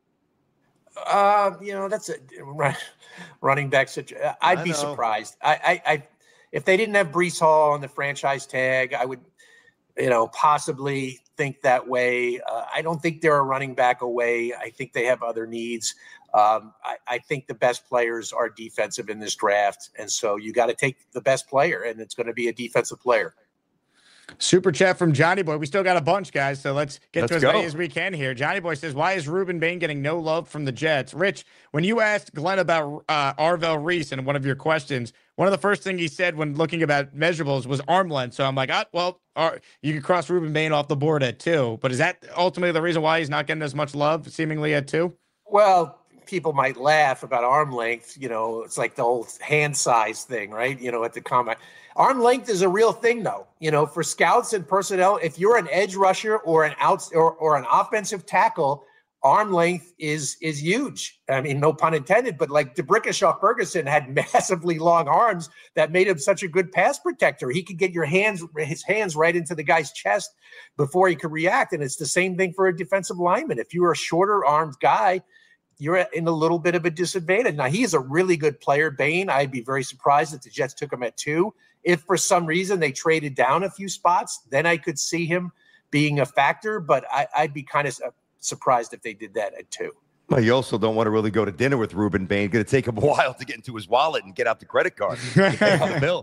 That's a running back situation. I'd be surprised. I if they didn't have Breece Hall on the franchise tag, I would, possibly think that way. I don't think they're a running back away. I think they have other needs. I think the best players are defensive in this draft. And so you got to take the best player, and it's going to be a defensive player. Super chat from Johnny Boy. We still got a bunch, guys, so let's get to as many as we can here. Johnny Boy says, why is Ruben Bain getting no love from the Jets? Rich, when you asked Glenn about Arvell Reese in one of your questions, one of the first things he said when looking about measurables was arm length. So I'm like, you could cross Ruben Bain off the board at 2. But is that ultimately the reason why he's not getting as much love, seemingly at 2? Well, people might laugh about arm length. It's like the old hand size thing, right? At the combine. Arm length is a real thing, though. For scouts and personnel, if you're an edge rusher or an an offensive tackle, arm length is huge. I mean, no pun intended, but like DeBrickashaw Ferguson had massively long arms that made him such a good pass protector. He could get his hands right into the guy's chest before he could react. And it's the same thing for a defensive lineman. If you're a shorter armed guy, you're in a little bit of a disadvantage. Now, he is a really good player, Bain. I'd be very surprised if the Jets took him at 2. If for some reason they traded down a few spots, then I could see him being a factor. But I'd be kind of surprised if they did that at 2. Well, you also don't want to really go to dinner with Ruben Bain. Going to take him a while to get into his wallet and get out the credit card. Pay on the bill.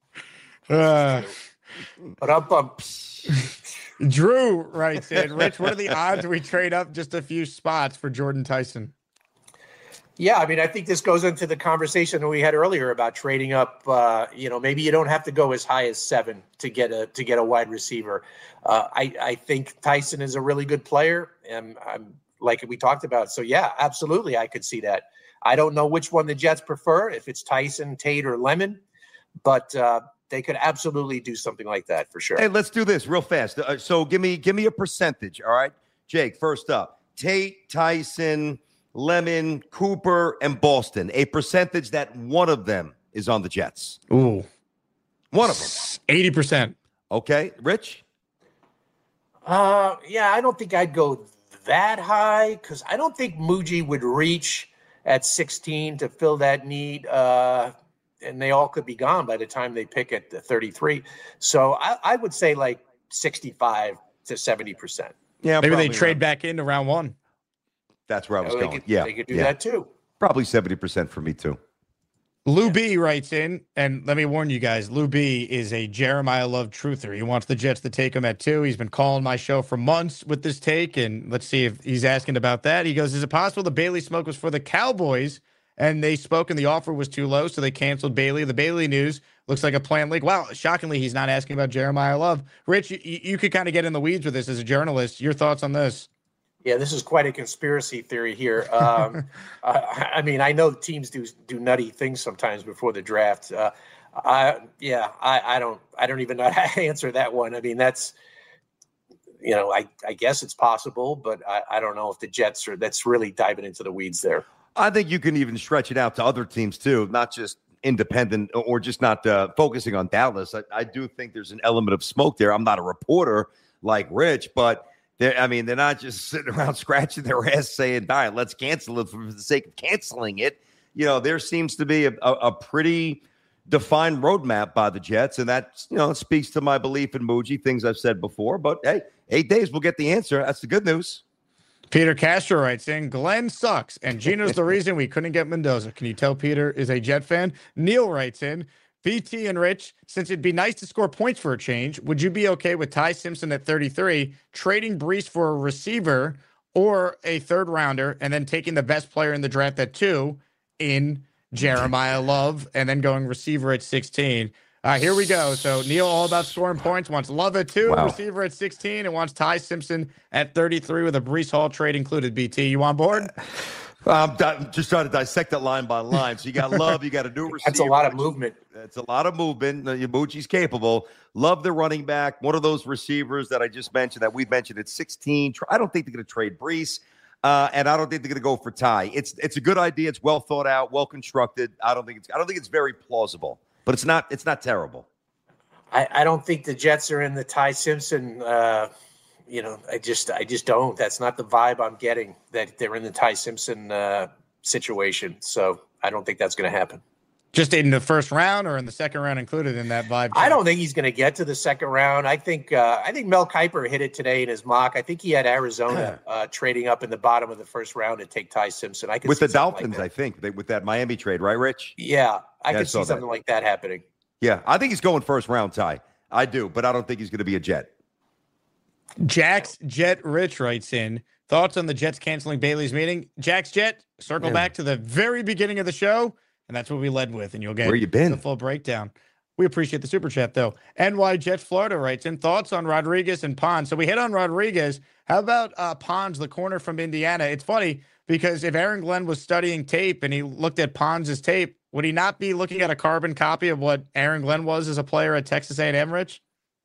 Drew writes in, Rich, what are the odds we trade up just a few spots for Jordan Tyson? Yeah, I mean, I think this goes into the conversation that we had earlier about trading up. Maybe you don't have to go as high as 7 to get a wide receiver. I think Tyson is a really good player, and I'm like we talked about. So yeah, absolutely, I could see that. I don't know which one the Jets prefer, if it's Tyson, Tate, or Lemon, but They could absolutely do something like that for sure. Hey, let's do this real fast. So give me a percentage. All right, Jake. First up, Tate, Tyson, Lemon, Cooper, and Boston. A percentage that one of them is on the Jets. Ooh, one of them. 80%. Okay, Rich. Yeah, I don't think I'd go that high because I don't think Muji would reach at 16 to fill that need. And they all could be gone by the time they pick at 33. So I would say like 65 to 70%. Yeah, maybe they trade back into round one. That's where I was They going. they could do that too. Probably 70% for me too. Lou B writes in, and let me warn you guys, Lou B is a Jeremiah Love truther. He wants the Jets to take him at 2. He's been calling my show for months with this take, and let's see if he's asking about that. He goes, is it possible the Bailey smoke was for the Cowboys, and they spoke and the offer was too low, so they canceled Bailey? The Bailey news looks like a planned leak. Wow, shockingly, he's not asking about Jeremiah Love. Rich, you could kind of get in the weeds with this as a journalist. Your thoughts on this? Yeah, this is quite a conspiracy theory here. I mean, I know teams do nutty things sometimes before the draft. I don't even know how to answer that one. I mean, that's, I guess it's possible, but I don't know if the Jets that's really diving into the weeds there. I think you can even stretch it out to other teams too, not just independent or just not focusing on Dallas. I do think there's an element of smoke there. I'm not a reporter like Rich, but they're not just sitting around scratching their ass saying, "All right, let's cancel it for the sake of canceling it." There seems to be a pretty defined roadmap by the Jets, and that speaks to my belief in Muji, things I've said before. But hey, 8 days we'll get the answer. That's the good news. Peter Castro writes in, Glenn sucks, and Gino's the reason we couldn't get Mendoza. Can you tell Peter is a Jet fan? Neil writes in, BT and Rich, since it'd be nice to score points for a change, would you be okay with Ty Simpson at 33, trading Brees for a receiver or a third rounder, and then taking the best player in the draft at 2 in Jeremiah Love, and then going receiver at 16? Here we go. So Neil, all about scoring points, wants Love at 2, wow, receiver at 16, and wants Ty Simpson at 33 with a Brees Hall trade included. BT, you on board? I'm just trying to dissect it line by line. So you got Love, you got a new receiver. That's a lot of movement. It's a lot of movement. Yabuchi's capable. Love the running back. One of those receivers that I just mentioned, that we've mentioned at 16. I don't think they're going to trade Brees, and I don't think they're going to go for Ty. It's a good idea. It's well thought out, well constructed. I don't think it's very plausible, but it's not terrible. I don't think the Jets are in the Ty Simpson. I just don't. That's not the vibe I'm getting, that they're in the Ty Simpson situation. So I don't think that's going to happen. Just in the first round or in the second round included in that vibe? I don't think he's going to get to the second round. I think Mel Kiper hit it today in his mock. I think he had Arizona trading up in the bottom of the first round to take Ty Simpson. I could with see the Dolphins, like I think, with that Miami trade, right, Rich? Yeah, I could see something like that happening. Yeah, I think he's going first round, Ty. I do, but I don't think he's going to be a Jet. Jack's Jet Rich writes in, thoughts on the Jets canceling Bailey's meeting? Jack's Jet, circle back to the very beginning of the show, and that's what we led with, and you'll get the full breakdown. We appreciate the super chat, though. NY Jets Florida writes in, thoughts on Rodriguez and Pons. So we hit on Rodriguez. How about Pons, the corner from Indiana? It's funny because if Aaron Glenn was studying tape and he looked at Pons' tape, would he not be looking at a carbon copy of what Aaron Glenn was as a player at Texas A&M, Rich?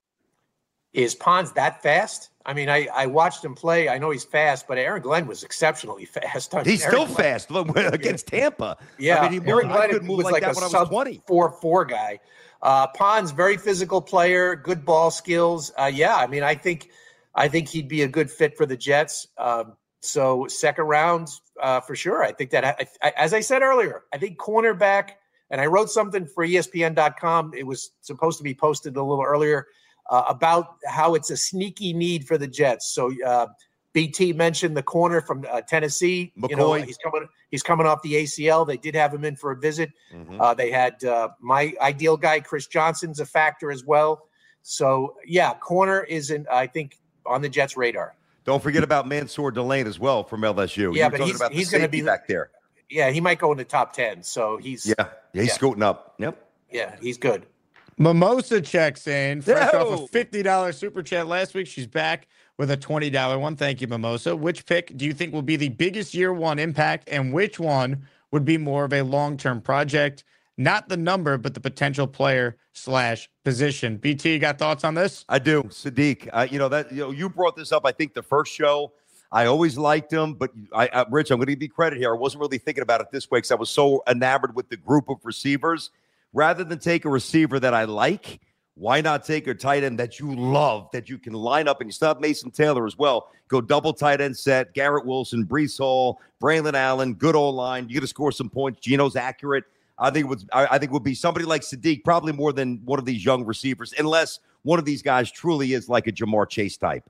Is Pons that fast? I mean, I watched him play. I know he's fast, but Aaron Glenn was exceptionally fast. He's still fast against Tampa. Yeah, I mean, Aaron Glenn move was like that a when I was sub 20. 4.4 guy. Pons, very physical player, good ball skills. Yeah, I mean, I think he'd be a good fit for the Jets. So second round for sure. I think that, as I said earlier, I think cornerback, and I wrote something for ESPN.com. It was supposed to be posted a little earlier. About how it's a sneaky need for the Jets. So BT mentioned the corner from Tennessee. McCoy. He's coming off the ACL. They did have him in for a visit. Mm-hmm. They had my ideal guy, Chris Johnson's a factor as well. So yeah, corner is I think on the Jets' radar. Don't forget about Mansour Delane as well from LSU. Yeah, but he's going to be back there. Yeah, he might go in the top 10. So he's scooting up. Yep. Yeah, he's good. Mimosa checks in, fresh off a $50 super chat last week. She's back with a $20 one. Thank you, Mimosa. Which pick do you think will be the biggest year one impact, and which one would be more of a long-term project? not the number, but the potential player / position. BT, you got thoughts on this? I do. Sadiq, you brought this up, I think, the first show. I always liked him, but Rich, I'm going to give you credit here. I wasn't really thinking about it this way because I was so enamored with the group of receivers. Rather than take a receiver that I like, why not take a tight end that you love, that you can line up, and you still have Mason Taylor as well. Go double tight end set, Garrett Wilson, Breece Hall, Braylon Allen, good old line. You're going to score some points. Gino's accurate. I think it would be somebody like Sadiq, probably more than one of these young receivers, unless one of these guys truly is like a Jamar Chase type.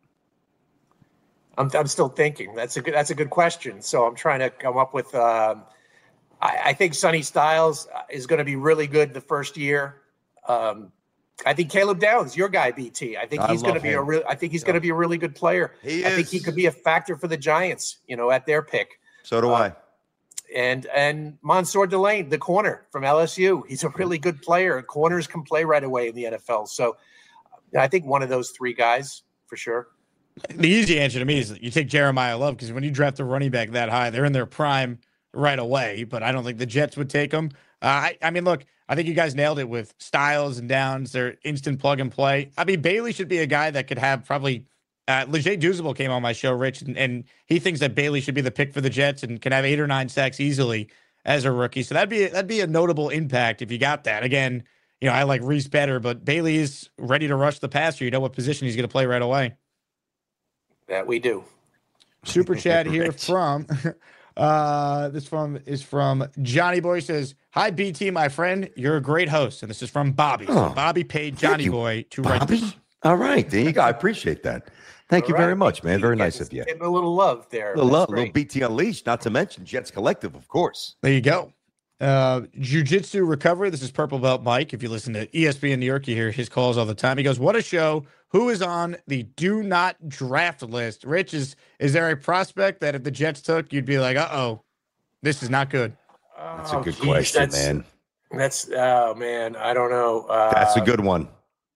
I'm still thinking. That's a good question. So I'm trying to come up with. I think Sonny Styles is going to be really good the first year. I think Caleb Downs, your guy, BT. I think he's going to be going to be a really good player. I think he could be a factor for the Giants, at their pick. So do I. And Mansour Delane, the corner from LSU. He's a really good player. Corners can play right away in the NFL. So I think one of those three guys for sure. The easy answer to me is that you take Jeremiah Love, because when you draft a running back that high, they're in their prime right away, but I don't think the Jets would take him. I mean, look, I think you guys nailed it with Styles and Downs. They're instant plug and play. I mean, Bailey should be a guy that could have probably Leger Douzable came on my show, Rich, and he thinks that Bailey should be the pick for the Jets and can have 8 or 9 sacks easily as a rookie. So that'd be a notable impact if you got that. Again, I like Reese better, but Bailey is ready to rush the passer. You know what position he's going to play right away. That we do. Super chat here from this is from Johnny Boy. Says, "Hi BT, my friend. You're a great host." And this is from Bobby. So Bobby paid Johnny Boy to write this. All right, there you go. I appreciate that. Thank you very much, man. Very nice of you. Getting a little love there. A little BT Unleashed, not to mention Jets Collective, of course. There you go. Jiu-Jitsu Recovery. This is Purple Belt Mike. If you listen to ESPN New York, you hear his calls all the time. He goes, "What a show. Who is on the do not draft list?" Rich, is there a prospect that if the Jets took, you'd be like, uh-oh, this is not good? That's a good question, man. Man, I don't know. That's a good one.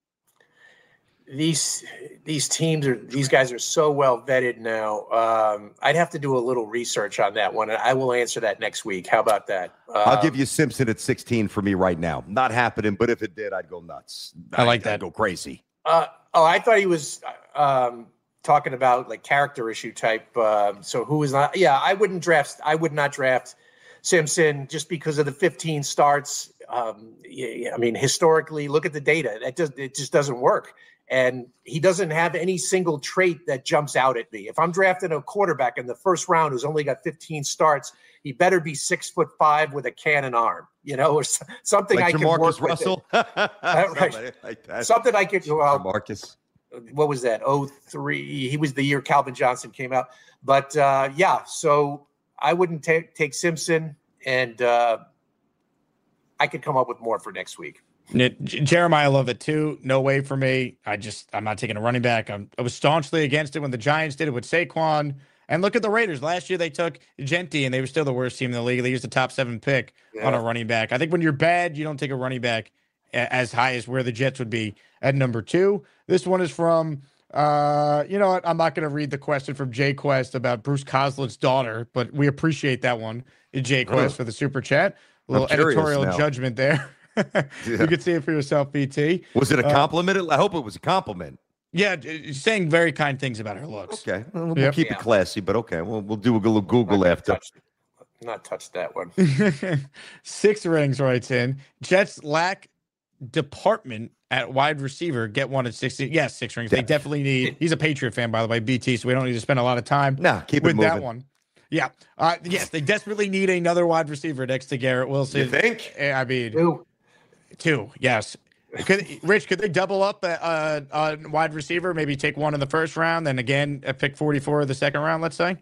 These guys are so well vetted now. I'd have to do a little research on that one. I will answer that next week. How about that? I'll give you Simpson at 16 for me right now. Not happening, but if it did, I'd go nuts. I like that. I'd go crazy. I thought he was talking about like character issue type. So who is not? Yeah, I would not draft Simpson just because of the 15 starts. I mean, historically, look at the data. It just doesn't work. And he doesn't have any single trait that jumps out at me. If I'm drafting a quarterback in the first round who's only got 15 starts, he better be 6'5" with a cannon arm, or something like I can work with. Russell. Right. Like something I could. Well, Marcus. What was that? 03. He was the year Calvin Johnson came out. But so I wouldn't take Simpson, and I could come up with more for next week. Jeremiah Love at 2, no way for me. I'm not taking a running back. I was staunchly against it when the Giants did it with Saquon. And look at the Raiders. Last year they took Genti, and they were still the worst team in the league. They used a top 7 pick on a running back. I think when you're bad, you don't take a running back as high as where the Jets would be at number 2. This one is from, you know what? I'm not going to read the question from Jay Quest about Bruce Coslet's daughter, but we appreciate that one, Jay Quest, for the super chat. A little editorial judgment there. You could see it for yourself, BT. Was it a compliment? I hope it was a compliment. Yeah, saying very kind things about her looks. Okay, we'll keep it classy, but okay, we'll do a little Google after. Not touch that one. 6 Rings writes in, Jets lack department at wide receiver. Get one at 60. Yes, 6 Rings. They definitely need. He's a Patriot fan, by the way, BT. So we don't need to spend a lot of time. Keep with it moving. That one. Yeah. Yes, they desperately need another wide receiver next to Garrett Wilson. You think? I mean, two. Yes. Rich, could they double up on wide receiver? Maybe take one in the first round, then again pick 44 of the second round. Let's say.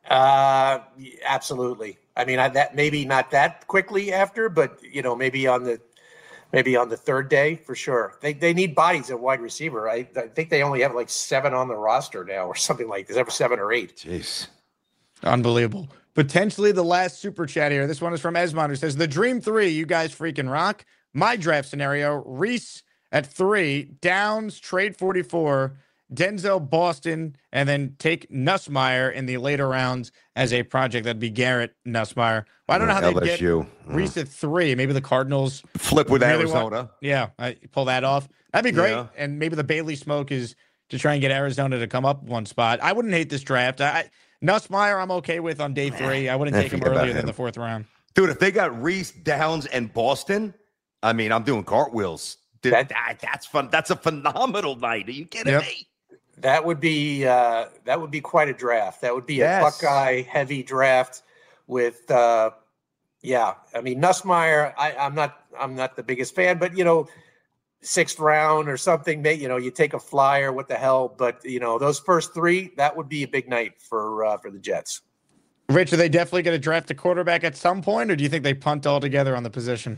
Absolutely. I mean, that maybe not that quickly after, but maybe on the third day for sure. They need bodies at wide receiver. I think they only have like 7 on the roster now, or something like this. Ever 7 or 8. Jeez, unbelievable. Potentially the last super chat here. This one is from Esmond, who says, "The Dream 3, you guys freaking rock. My draft scenario: Reese at 3, Downs trade 44, Denzel Boston, and then take Nussmeier in the later rounds as a project. That'd be Garrett Nussmeier. Well, I don't know how they get LSU. Reese at 3. Maybe the Cardinals Flip with really Arizona. I pull that off. That'd be great. Yeah. And maybe the Bailey smoke is to try and get Arizona to come up one spot. I wouldn't hate this draft. Nussmeier, I'm okay with on day 3. I wouldn't take him forget about earlier than him. the 4th round. Dude, if they got Reese, Downs, and Boston, I mean, I'm doing cartwheels. Dude, that's fun. That's a phenomenal night. Are you kidding me? That would be quite a draft. That would be a Buckeye heavy draft with I mean Nussmeier, I'm not the biggest fan, but 6th round or something, you take a flyer, what the hell, but those first 3, that would be a big night for the Jets. Rich, are they definitely going to draft a quarterback at some point, or do you think they punt altogether on the position?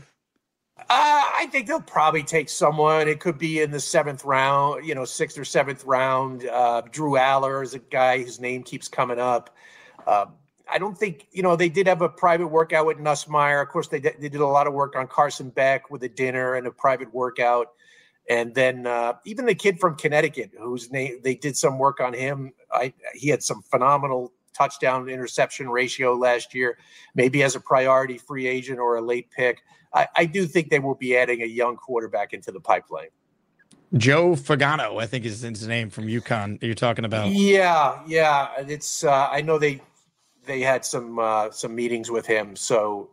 I think they'll probably take someone. It could be in the 7th round, 6th or 7th round. Drew Aller is a guy whose name keeps coming up. I don't think, they did have a private workout with Nussmeier. Of course, they did a lot of work on Carson Beck with a dinner and a private workout. And then even the kid from Connecticut, whose name they did some work on him. He had some phenomenal touchdown interception ratio last year, maybe as a priority free agent or a late pick. I do think they will be adding a young quarterback into the pipeline. Joe Fagano, I think is his name, from UConn that you're talking about. Yeah. It's I know they had some meetings with him. So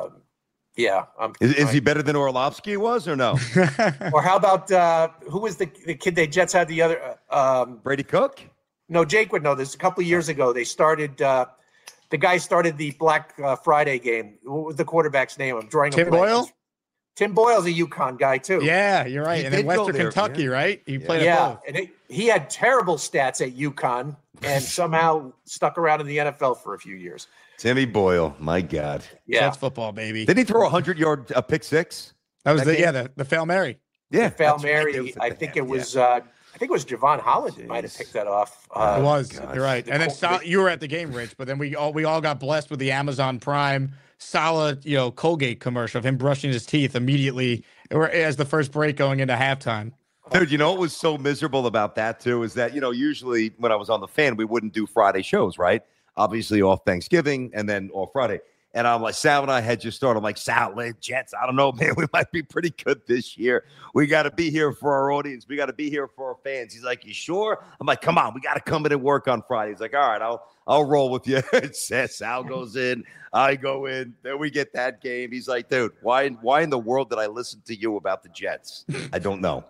Is he better than Orlovsky was or no? Or how about who was the kid they Jets had the other Brady Cook? No, Jake would know this. A couple of years ago, they started. The guy started the Black Friday game. What was the quarterback's name? I'm drawing Tim Boyle? Tim Boyle's a UConn guy, too. Yeah, you're right. And then Western Kentucky, right? He played at both. And he had terrible stats at UConn and somehow stuck around in the NFL for a few years. Timmy Boyle, my God. Yeah. That's football, baby. Did he throw a 100-yard pick six? That was the Fail Mary. Yeah. The Fail Mary. I think it was Javon Holland that might have picked that off. It was. You're right. And then you were at the game, Rich, but then we all got blessed with the Amazon Prime solid, Colgate commercial of him brushing his teeth immediately as the first break going into halftime. Dude, what was so miserable about that too is that, usually when I was on the Fan, we wouldn't do Friday shows, right? Obviously off Thanksgiving and then off Friday. And I'm like, Sal and I had just started. I'm like, Sal, Jets, I don't know, man. We might be pretty good this year. We got to be here for our audience. We got to be here for our fans. He's like, you sure? I'm like, come on. We got to come in and work on Friday. He's like, all right, I'll roll with you. Sal goes in. I go in. Then we get that game. He's like, dude, why in the world did I listen to you about the Jets? I don't know.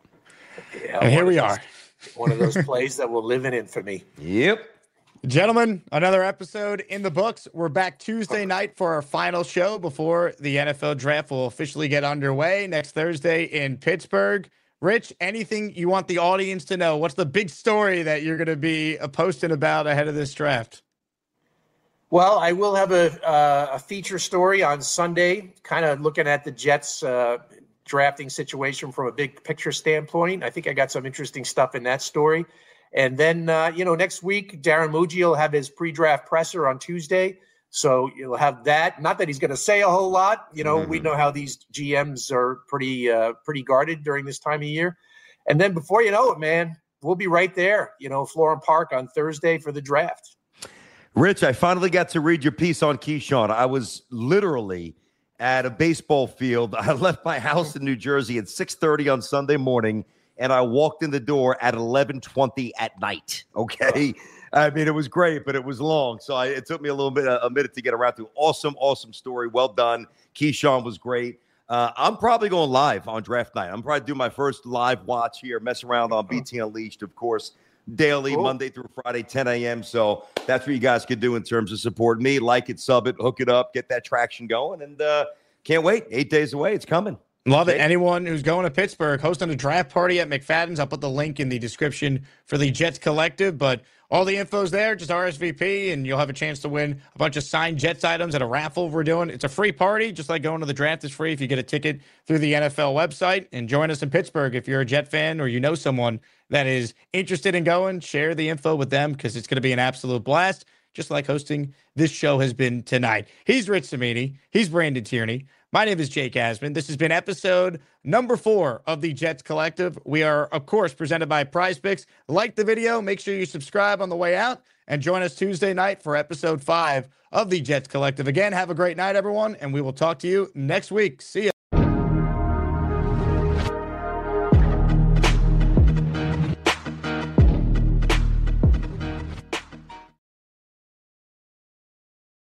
Yeah, and here we are. One of those plays that will live in infamy. Yep. Gentlemen, another episode in the books. We're back Tuesday night for our final show before the NFL draft will officially get underway next Thursday in Pittsburgh. Rich, anything you want the audience to know? What's the big story that you're going to be posting about ahead of this draft? Well, I will have a feature story on Sunday, kind of looking at the Jets drafting situation from a big picture standpoint. I think I got some interesting stuff in that story. And then, next week, Darren Muji will have his pre-draft presser on Tuesday. So you'll have that. Not that he's going to say a whole lot. We know how these GMs are pretty guarded during this time of year. And then before you know it, man, we'll be right there, Florham Park on Thursday for the draft. Rich, I finally got to read your piece on Keyshawn. I was literally at a baseball field. I left my house in New Jersey at 6:30 on Sunday morning, and I walked in the door at 11:20 at night. Okay. I mean, it was great, but it was long. So it took me a minute to get around to. Awesome story. Well done. Keyshawn was great. I'm probably going live on draft night. I'm probably doing my first live watch here, mess around on BT Unleashed, of course, daily, cool. Monday through Friday, 10 a.m. So that's what you guys could do in terms of supporting me. Like it, sub it, hook it up, get that traction going. And can't wait. 8 days away. It's coming. Love it. Anyone who's going to Pittsburgh, hosting a draft party at McFadden's, I'll put the link in the description for the Jets Collective. But all the info's there, just RSVP, and you'll have a chance to win a bunch of signed Jets items at a raffle we're doing. It's a free party, just like going to the draft is free if you get a ticket through the NFL website. And join us in Pittsburgh if you're a Jet fan or you know someone that is interested in going. Share the info with them because it's going to be an absolute blast. just like hosting this show has been tonight. He's Rich Cimini. He's Brandon Tierney. My name is Jake Asman. This has been episode number 4 of the Jets Collective. We are, of course, presented by Prize Picks. Like the video. Make sure you subscribe on the way out and join us Tuesday night for episode 5 of the Jets Collective. Again, have a great night, everyone, and we will talk to you next week. See ya.